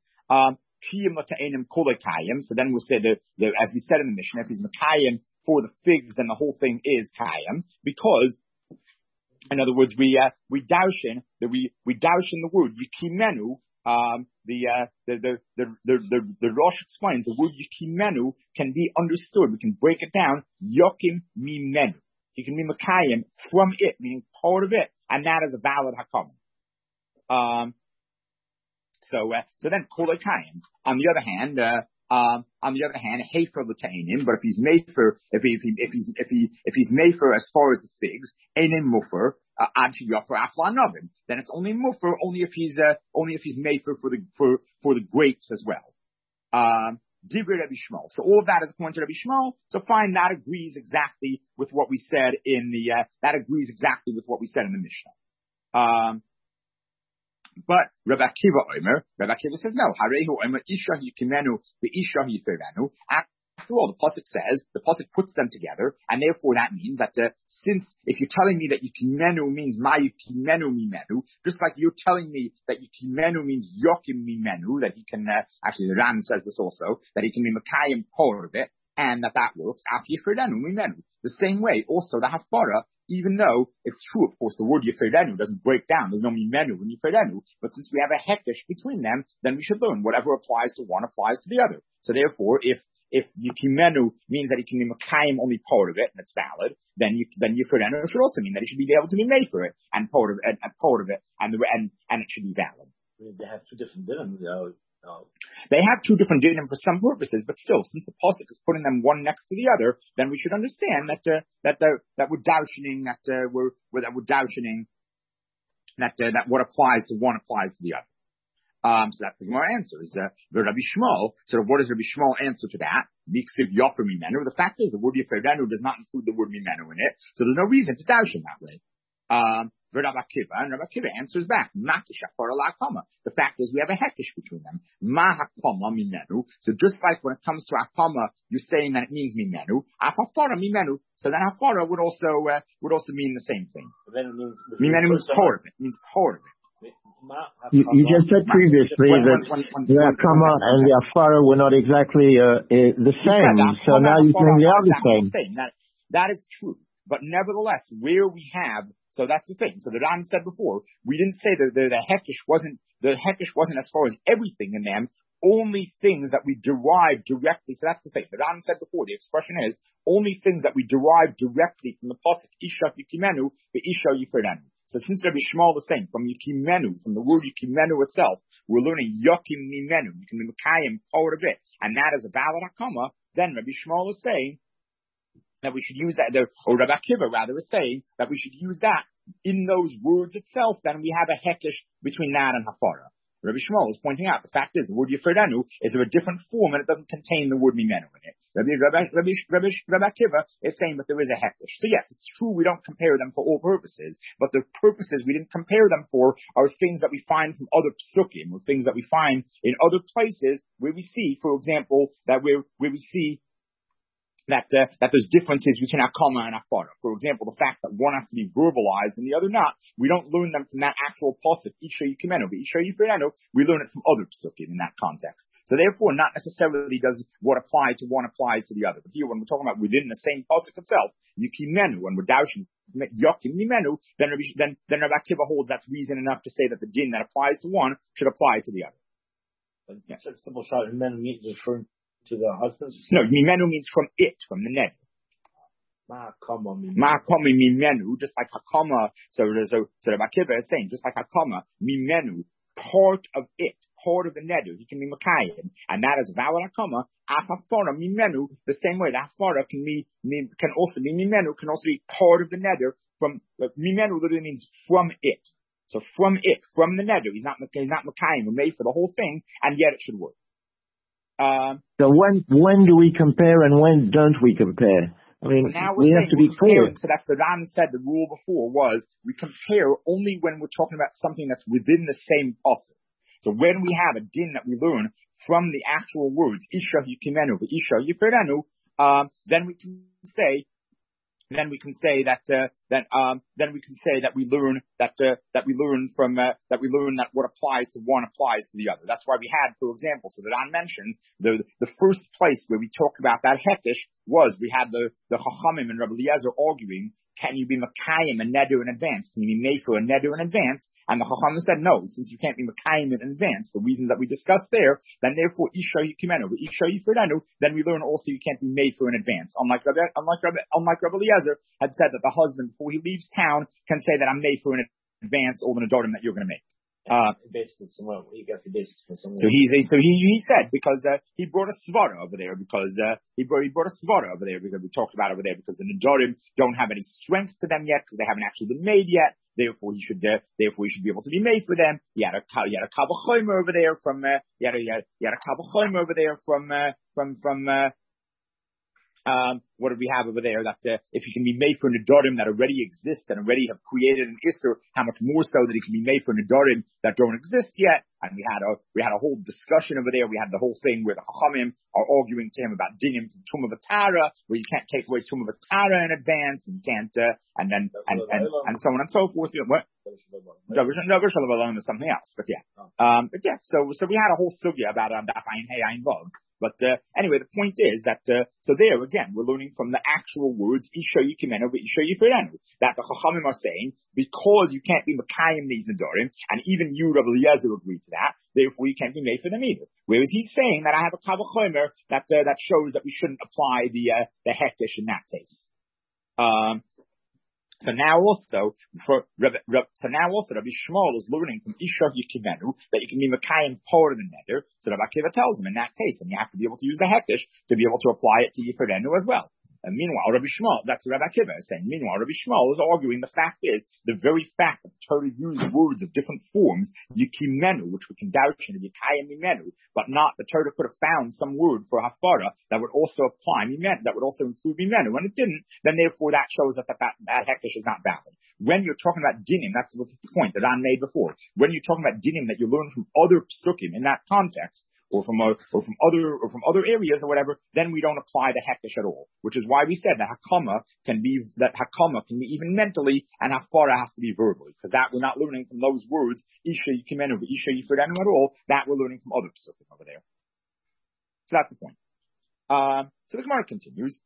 So then we'll say that, as we said in the Mishnah, if he's makayim for the figs, then the whole thing is kayim, because, in other words, we daushin the word yikimenu. The Rosh explains the word yikimenu can be understood. We can break it down. Yokim mimenu. He can be makayim from it, meaning part of it, and that is a valid hakam. So then kolekayim. On the other hand, hefer l'tainim. But if he's made for, if he's made for as far as the figs, einim mufer ad yofer afla novim. Then it's only mufer only if he's made for the grapes as well. Divrei Rabbi Shmuel. So all of that is according to Rabbi Shmuel. So fine, that agrees exactly with what we said in the Mishnah. But Rabbi Akiva says no. Harehu Omer Isha Yikimenu Isha Yiferenu. After all, the pasuk puts them together, and therefore that means that since if you're telling me that Yikimenu means Ma Yikimenu Mimenu, just like you're telling me that Yikimenu means Yokim Mimenu, that he can actually the Ram says this also, that he can be Makayim part of it, and that works. After Yiferdenu Mimenu, the same way also the Hafara. Even though it's true, of course, the word Yiferdenu doesn't break down. There's no Mimenu in Yiferdenu. But since we have a hektish between them, then we should learn whatever applies to one applies to the other. So therefore, if Yikimenu means that he can be Makayim only part of it, and it's valid, then Yiferdenu should also mean that he should be able to be made for it, and part of it, and it should be valid. They have two different dinners. They have two different dinim for some purposes, but still, since the pasuk is putting them one next to the other, then we should understand that we're darshaning that what applies to one applies to the other. So that's the Gemara answer is Rabbi Shmuel. So what does Rabbi Shmuel answer to that? Miksiv yofer mimenu. The fact is the word yiferdenu does not include the word mimenu in it, so there's no reason to darshan that way. Rabbi Akiva answers back, the fact is we have a hekish between them. Ma hakama mimenu. So just like when it comes to hakama, you're saying that it means mimenu. Afafara mimenu. So then hafara would also mean the same thing. Mimenu means part of it. Means part of it. You just said previously that the hakama and the afara were not exactly the same. So now you're saying they are the same. That is true. But nevertheless, where we have, so that's the thing. So the Ram said before, we didn't say that the hekish wasn't as far as everything in them, only things that we derive directly. So that's the thing. The Ram said before, the expression is, only things that we derive directly from the pasuk, Isha Yikimenu, the Isha Yiferdenu. So since Rabbi Shmuel was saying, from Yikimenu, from the word Yikimenu itself, we're learning Yokim Mimenu, you can be Makayim, part of it, and that is a valid hakama, then Rabbi Shmuel is saying, that we should use that, or Rabbi Akiva rather is saying that we should use that in those words itself, then we have a hekish between that and hafara. Rabbi Shmuel is pointing out the fact is the word Yifredenu is of a different form and it doesn't contain the word Mimenu in it. Rabbi Akiva is saying that there is a hektish. So yes, it's true we don't compare them for all purposes, but the purposes we didn't compare them for are things that we find from other psukim, or things that we find in other places where we see, for example, that where we see that there's differences between Hakama and Afara. For example, the fact that one has to be verbalized and the other not, we don't learn them from that actual pasuk, Isha Yikimenu, but Isha Yifredenu, we learn it from other psukim in that context. So therefore, not necessarily does what apply to one applies to the other. But here, when we're talking about within the same pasuk itself, Yikimenu, when we're dashing Yokim Mimenu, then Rabbi Akiva holds that's reason enough to say that the din that applies to one should apply to the other. Yeah. So simple shot, Mimenu means referring to the husband? No, Mimenu means from it, from the neder. Ma'akama Mimenu, just like Hakama. So Rabbi Akiva is saying, just like Hakama, Mimenu, part of it, part of the neder, he can be Makayim, and that is valid Hakama. Afafara Mimenu, the same way that Afara can also be Mimenu, can also be part of the neder. From Mimenu literally means from it. So from it, from the neder, he's not Makayim, made for the whole thing, and yet it should work. So when do we compare and when don't we compare? I mean, we have to be clear. So that's the Ran said the rule before was we compare only when we're talking about something that's within the same pasuk. So when we have a din that we learn from the actual words Isha Yikimenu, Isha Yifredenu, then we can say that we learn that what applies to one applies to the other. That's why we had, for example, so that I mentioned the first place where we talked about that hektish was we had the Chachamim and Rabbi Eliezer arguing, can you be Makayim and Neder in advance? Can you be made for a Neder in advance? And the Chachamim said no, since you can't be Makayim in advance, for reasons that we discussed there, then therefore Isha Yikimenu, but Isha Yifredenu, then we learn also you can't be made for in advance. Unlike Rabbi Eliezer had said that the husband, before he leaves town, can say that I'm made for in advance all the Nedarim that you're going to make. So he said because he brought a svara over there because he brought a svara over there because we talked about over there because the Nedarim don't have any strength to them yet because they haven't actually been made yet. Therefore he should be able to be made for them. He had a Kavachomer over there from what do we have over there? That if he can be made for Nedarim that already exist and already have created an Isser, how much more so that he can be made for Nedarim that don't exist yet? And we had a whole discussion over there. We had the whole thing where the Chachamim are arguing to him about dinim from Tumah V'Tara, where you can't take away Tumah V'Tara in advance, and you can't, and so on and so forth. What? Davar Shalom is something else, but yeah. So we had a whole sugya about Daf Ayin Hey Ayin Vav. But anyway, the point is that so there again we're learning from the actual words Isha Yikimenu Isha Yifredenu that the Chachamim are saying because you can't be Makayim these Nedarim, and even you Rabbi Eliezer agreed to that. Therefore, you can't be made for them either. Whereas he's saying that I have a Kavachomer that shows that we shouldn't apply the hektish in that case. So now also Rabbi Shmuel is learning from Isha Yikimenu that you can be Makayim part of the neder. So Rabbi Akiva tells him in that case, then you have to be able to use the hektish to be able to apply it to Yifredenu as well. And meanwhile, Rabbi Shmuel, that's what Rabbi Akiva is saying. Meanwhile, Rabbi Shmuel is arguing the fact is the very fact that the Torah used words of different forms, Yikimenu, which we can doubt in as Yikayim Mimenu, but not the Torah could have found some word for Hafara that would also apply Mimenu, that would also include Mimenu. When it didn't, then therefore that shows that hektish is not valid. When you're talking about dinim, that's the point that I made before. When you're talking about dinim that you learn from other psukim in that context, or from other areas or whatever, then we don't apply the hektish at all. Which is why we said that hakama can be even mentally, and hafara has to be verbally, because that we're not learning from those words Isha Yikimenu, Isha Yifredenu at all. That we're learning from other psukim over there. So that's the point. So the Gemara continues.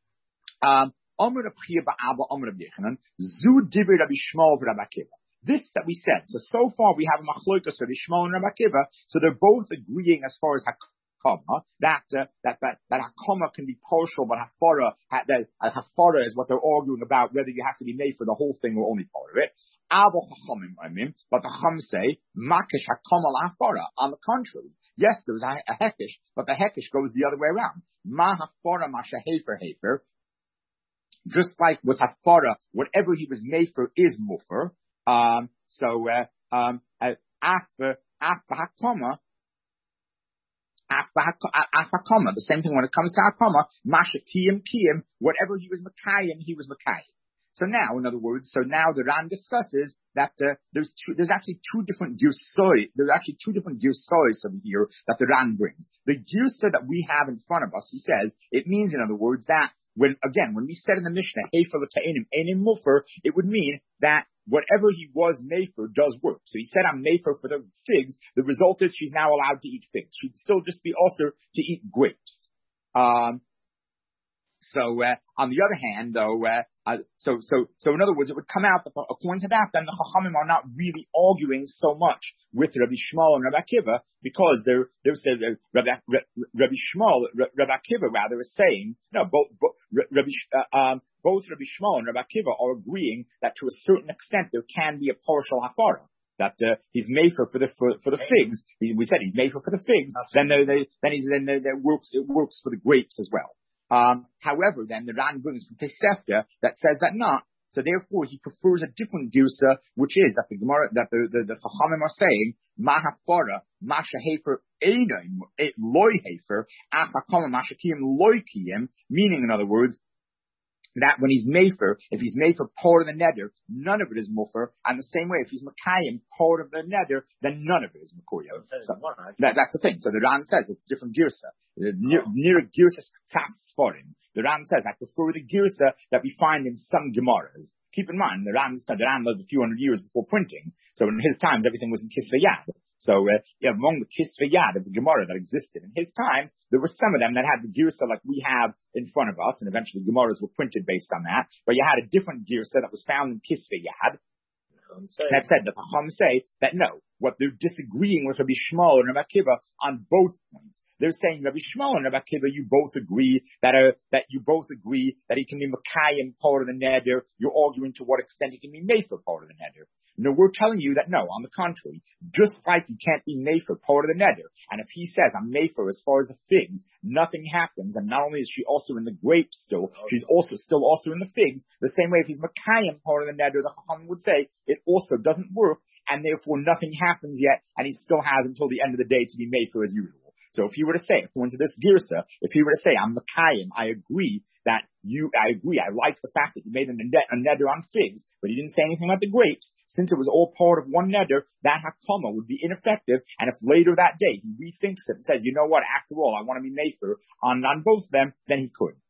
This that we said. So far we have a machlokas Rabbi Shmuel and Rabbi Akiva. So they're both agreeing as far as hakama that hakama can be partial, but hafara is what they're arguing about, whether you have to be made for the whole thing or only part of it. But the Chacham say makish hakama hafara. On the contrary, yes, there's a hekish, but the hekish goes the other way around. Ma hafara masha hefer. Just like with hafara, whatever he was made for is mufer. The same thing when it comes to Hakama, Masha Kiyim, whatever he was Makayim, he was Makayim. So now, in other words, now the Ran discusses that there's actually two different girsoi. There's actually two different girsois over here that the Ran brings. The girsa that we have in front of us, he says, it means, in other words, that when we said in the Mishnah, Heifer l'ta'enim, enim mufer, it would mean that whatever he was made for does work. So he said, I'm made for the figs. The result is she's now allowed to eat figs. She'd still just be also to eat grapes. So on the other hand, though, so in other words, it would come out that according to that, then the Chachamim are not really arguing so much with Rabbi Shmuel and Rabbi Akiva, because Rabbi Shmuel, Rabbi Akiva rather is saying, no, both Rabbi Shmuel and Rabbi Akiva are agreeing that to a certain extent there can be a partial hafara. That he's made for the figs. We said he's made for the figs. It works for the grapes as well. However, then the Ran brings from Pesefta that says that not. So therefore, he prefers a different girsa, which is that the Gemara, that the Chachamim are saying Mahafara Masha Hefer Einay Loy Hefer Achakama Masha Kiyim Loy Kiyim, meaning in other words, that when he's Mefer, if he's made for part of the neder, none of it is Mufer, and the same way, if he's Makayim, part of the neder, then none of it is Makoya. So, that's the thing. So the Ran says it's a different girsa. Near girsa Sforim. The Ran says, I prefer the girsa that we find in some Gemaras. Keep in mind, the Ran lived a few hundred years before printing, so in his times everything was in Kisvei Yad. So among the Kisvei Yad of the Gemara that existed in his time, there were some of them that had the girsa like we have in front of us, and eventually Gemaras were printed based on that. But you had a different girsa that was found in Kisvei Yad. That said, the Chacham say that no, what they're disagreeing with Rabbi Shmuel and Rabbi Akiva on both points. They're saying Rabbi Shmuel and Rabbi Akiva, you both agree that he can be Makayim part of the neder. You're arguing to what extent he can be made for part of the neder. No, we're telling you that no, on the contrary, just like you can't be made for part of the neder. And if he says I'm made for as far as the figs, nothing happens. And not only is she also in the grapes still, she's still in the figs. The same way if he's Makayim part of the neder, the Chacham would say it also doesn't work, and therefore nothing happens yet, and he still has until the end of the day to be made for as usual. So if he were to say, according to this girsa, if he were to say, I'm Makayim, I agree, I like the fact that you made a neder on figs, but he didn't say anything about the grapes, since it was all part of one neder, that hakama would be ineffective, and if later that day he rethinks it and says, you know what, after all, I want to be made for on both of them, then he could.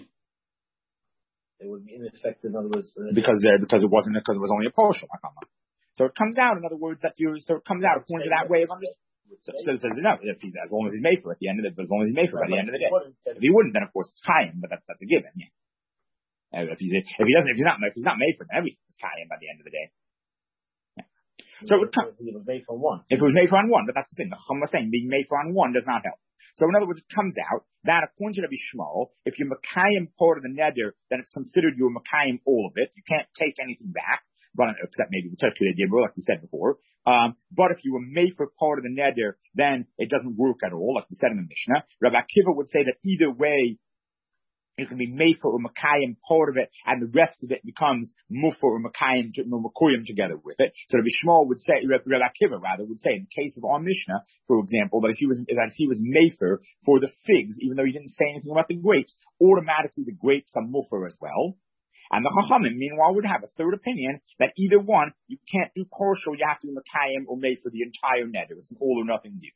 It would be ineffective, in other words, because it was only a partial hakama. So it comes out, in other words, according to that way of understanding. So it says no, as long as he's made for it at the end of it, but as long as he's made for it by the end of the day. If he wouldn't, then of course it's Kayim, but that's a given, yeah. If he's not made for it, then everything is Kayim by the end of the day. Yeah. So it would come. If it was made for on one, but that's the thing. The Chacham was saying being made for on one does not help. So in other words, it comes out that according to Rabbi Shmuel, if you're Makayim part of the neder, then it's considered you're Makayim all of it. You can't take anything back. But except maybe like we said before. But if you were made for part of the neder, then it doesn't work at all, like we said in the Mishnah. Rabbi Akiva would say that either way, it can be made for or Makayim part of it, and the rest of it becomes Mufa or Makayim together with it. So Rabbi Shmuel would say, Rabbi Akiva rather would say, in the case of our Mishnah, for example, that if he was Mefer for the figs, even though he didn't say anything about the grapes, automatically the grapes are Mufa as well. And the Chachamim, meanwhile, would have a third opinion that either one, you can't do partial, you have to be Makayim or made for the entire neder. It's an all or nothing deal.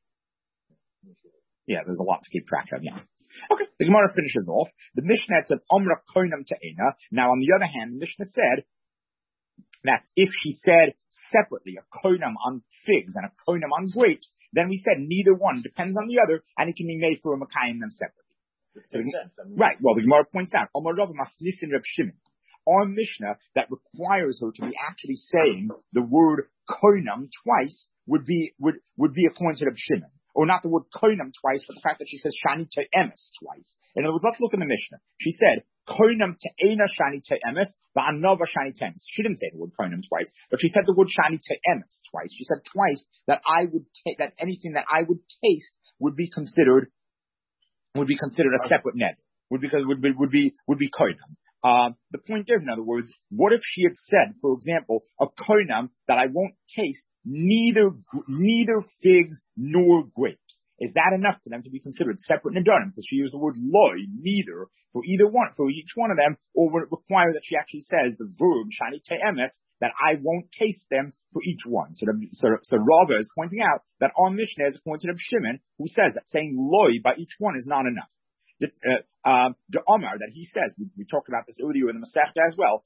Yeah, there's a lot to keep track of, yeah. Okay, the Gemara finishes off. The Mishnah said, Omra koinam ta'ena. Now, on the other hand, the Mishnah said that if she said separately a koinam on figs and a koinam on grapes, then we said neither one depends on the other, and it can be made for a Makayim them separately. So right, well, the Gemara points out, Omar Rav Masnisin Reb Shimon. Our Mishnah that requires her to be actually saying the word koinam twice would be according to Reb Shimon. Or not the word koinam twice, but the fact that she says shani te'emes twice. In other words, let's look in the Mishnah. She said, koinam te'ena shani te'emes, va'anova shani te'emes. She didn't say the word koinam twice, but she said the word shani te'emes twice. She said twice that that anything that I would taste would be considered a separate net. Would be koinam. The point is, in other words, what if she had said, for example, a koinam that I won't taste neither figs nor grapes. Is that enough for them to be considered separate nedarim? Because she used the word loy, neither, for either one, for each one of them, or would it require that she actually says the verb shani te'emes, that I won't taste them for each one? So Rava is pointing out that our Mishnah is appointed of Shimon, who says that saying loy by each one is not enough. The Omar that he says, we talked about this earlier in the Masechta as well.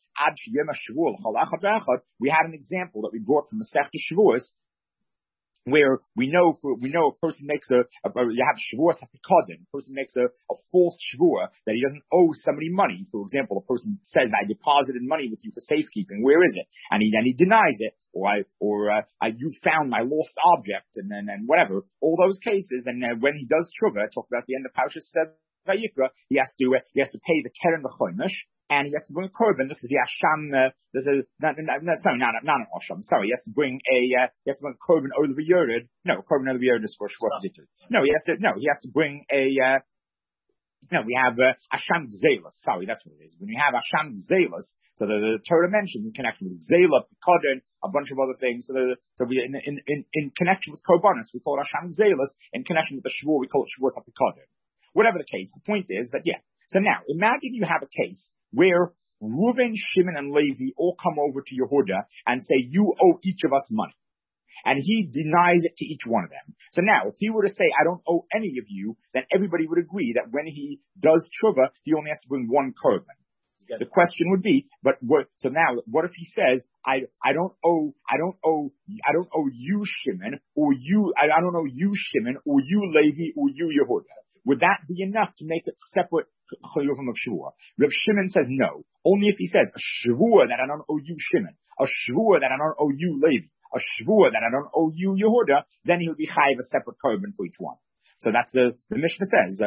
We had an example that we brought from Masechta Shavuos, where we know a person makes you have Shavuos HaPikadon, a person makes a false Shavuah that he doesn't owe somebody money. For example, a person says, I deposited money with you for safekeeping, where is it? And he denies it, you found my lost object, and whatever. All those cases, and when he does Truvah, talk about the end of Parshas Vayikra, he has to pay the Keren V'Chomish, and he has to bring a korban. This is the Asham. Not an Asham. Sorry, he has to bring a korban over the Yerid. No, korban over the Yerid is for Shavuos. No, he has to bring a. We have Asham Gzelos. Sorry, that's what it is. When we have Asham Gzelos, so the Torah mentions in connection with Gzela, Pikadon, a bunch of other things. So we in connection with korbanos, we call it Asham Gzelos. In connection with the Shavuot, we call it Shavuos HaPikadon. Whatever the case, the point is that So now, imagine you have a case where Reuben, Shimon, and Levi all come over to Yehuda and say, you owe each of us money. And he denies it to each one of them. So now, if he were to say, I don't owe any of you, then everybody would agree that when he does Truvah, he only has to bring one korban. The question would be, what if he says, I don't owe you Shimon, or I don't owe you Shimon, or you Levi, or you Yehuda? Would that be enough to make it separate from a Shavuah? Reb Shimon says no. Only if he says a Shavuah that I don't owe you Shimon, a Shavuah that I don't owe you Levi, a Shavuah that I don't owe you Yehuda, then he would be chayiv a separate korban for each one. So that's the Mishnah says,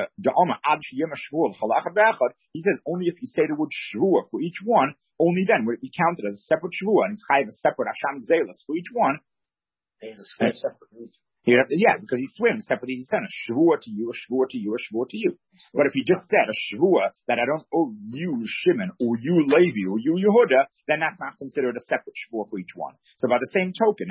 he says only if you say the word Shavuah for each one, only then would it be counted as a separate Shavuah, and it's chayiv a separate Asham Gzelos for each one. Because he swears separately. He said a Shavuah to you, a Shavuah to you, a Shavuah to you. But if he just said a Shavuah that I don't owe you Shimon, or you Levi, or you Yehuda, then that's not considered a separate Shavuah for each one. So by the same token,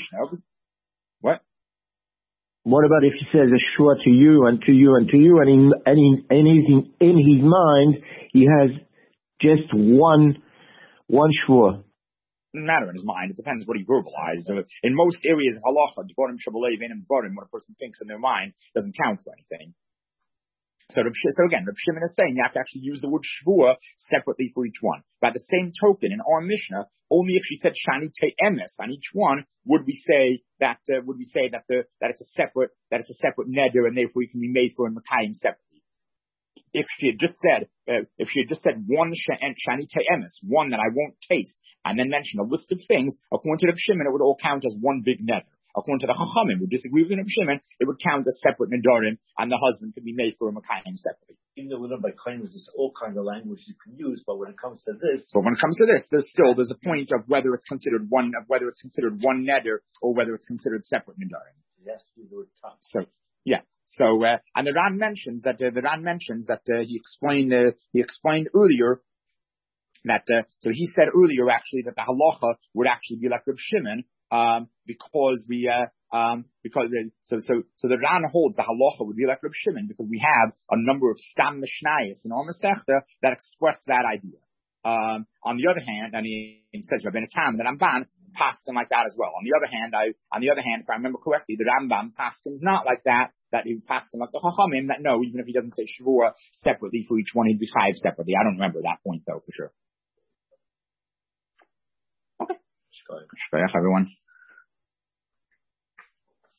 what about if he says a Shavuah to you and to you and to you, and in his mind he has just one Shavuah? Doesn't matter in his mind. It depends what he verbalized. In most areas of halacha, dvarim shabalev enim dvarim, what a person thinks in their mind doesn't count for anything. So again, Reb Shimon is saying you have to actually use the word shvuah separately for each one. By the same token, in our Mishnah, only if she said shani te'emes on each one would we say that it's a separate neder, and therefore it can be made for a Makayim separately. If she had just said one shani te'emes, one that I won't taste, and then mention a list of things, according to Reb Shimon, it would all count as one big neder. According to the Chachamim, who disagree with Reb Shimon, it would count as separate nedarim, and the husband could be made for a Makayim separately. Even though we learn by kindness, there's all kinds of language you can use, but when it comes to this, there's a point of whether it's considered one neder or whether it's considered separate nedarim. Yes, the word top. And the Ran mentions that he explained earlier that so he said earlier actually that the halacha would actually be like Reb Shimon, because the Ran holds the halacha would be like Reb Shimon because we have a number of stam mishnayos in our Masechta that express that idea. On the other hand, and he says Rabbeinu Tam, the Ramban paskin like that as well. On the other hand, if I remember correctly, the Rambam paskin not like that he paskin like the Chachamim that no, even if he doesn't say Shavuah separately for each one, he'd be chayiv separately. I don't remember that point though for sure. Okay. Shkoyach everyone.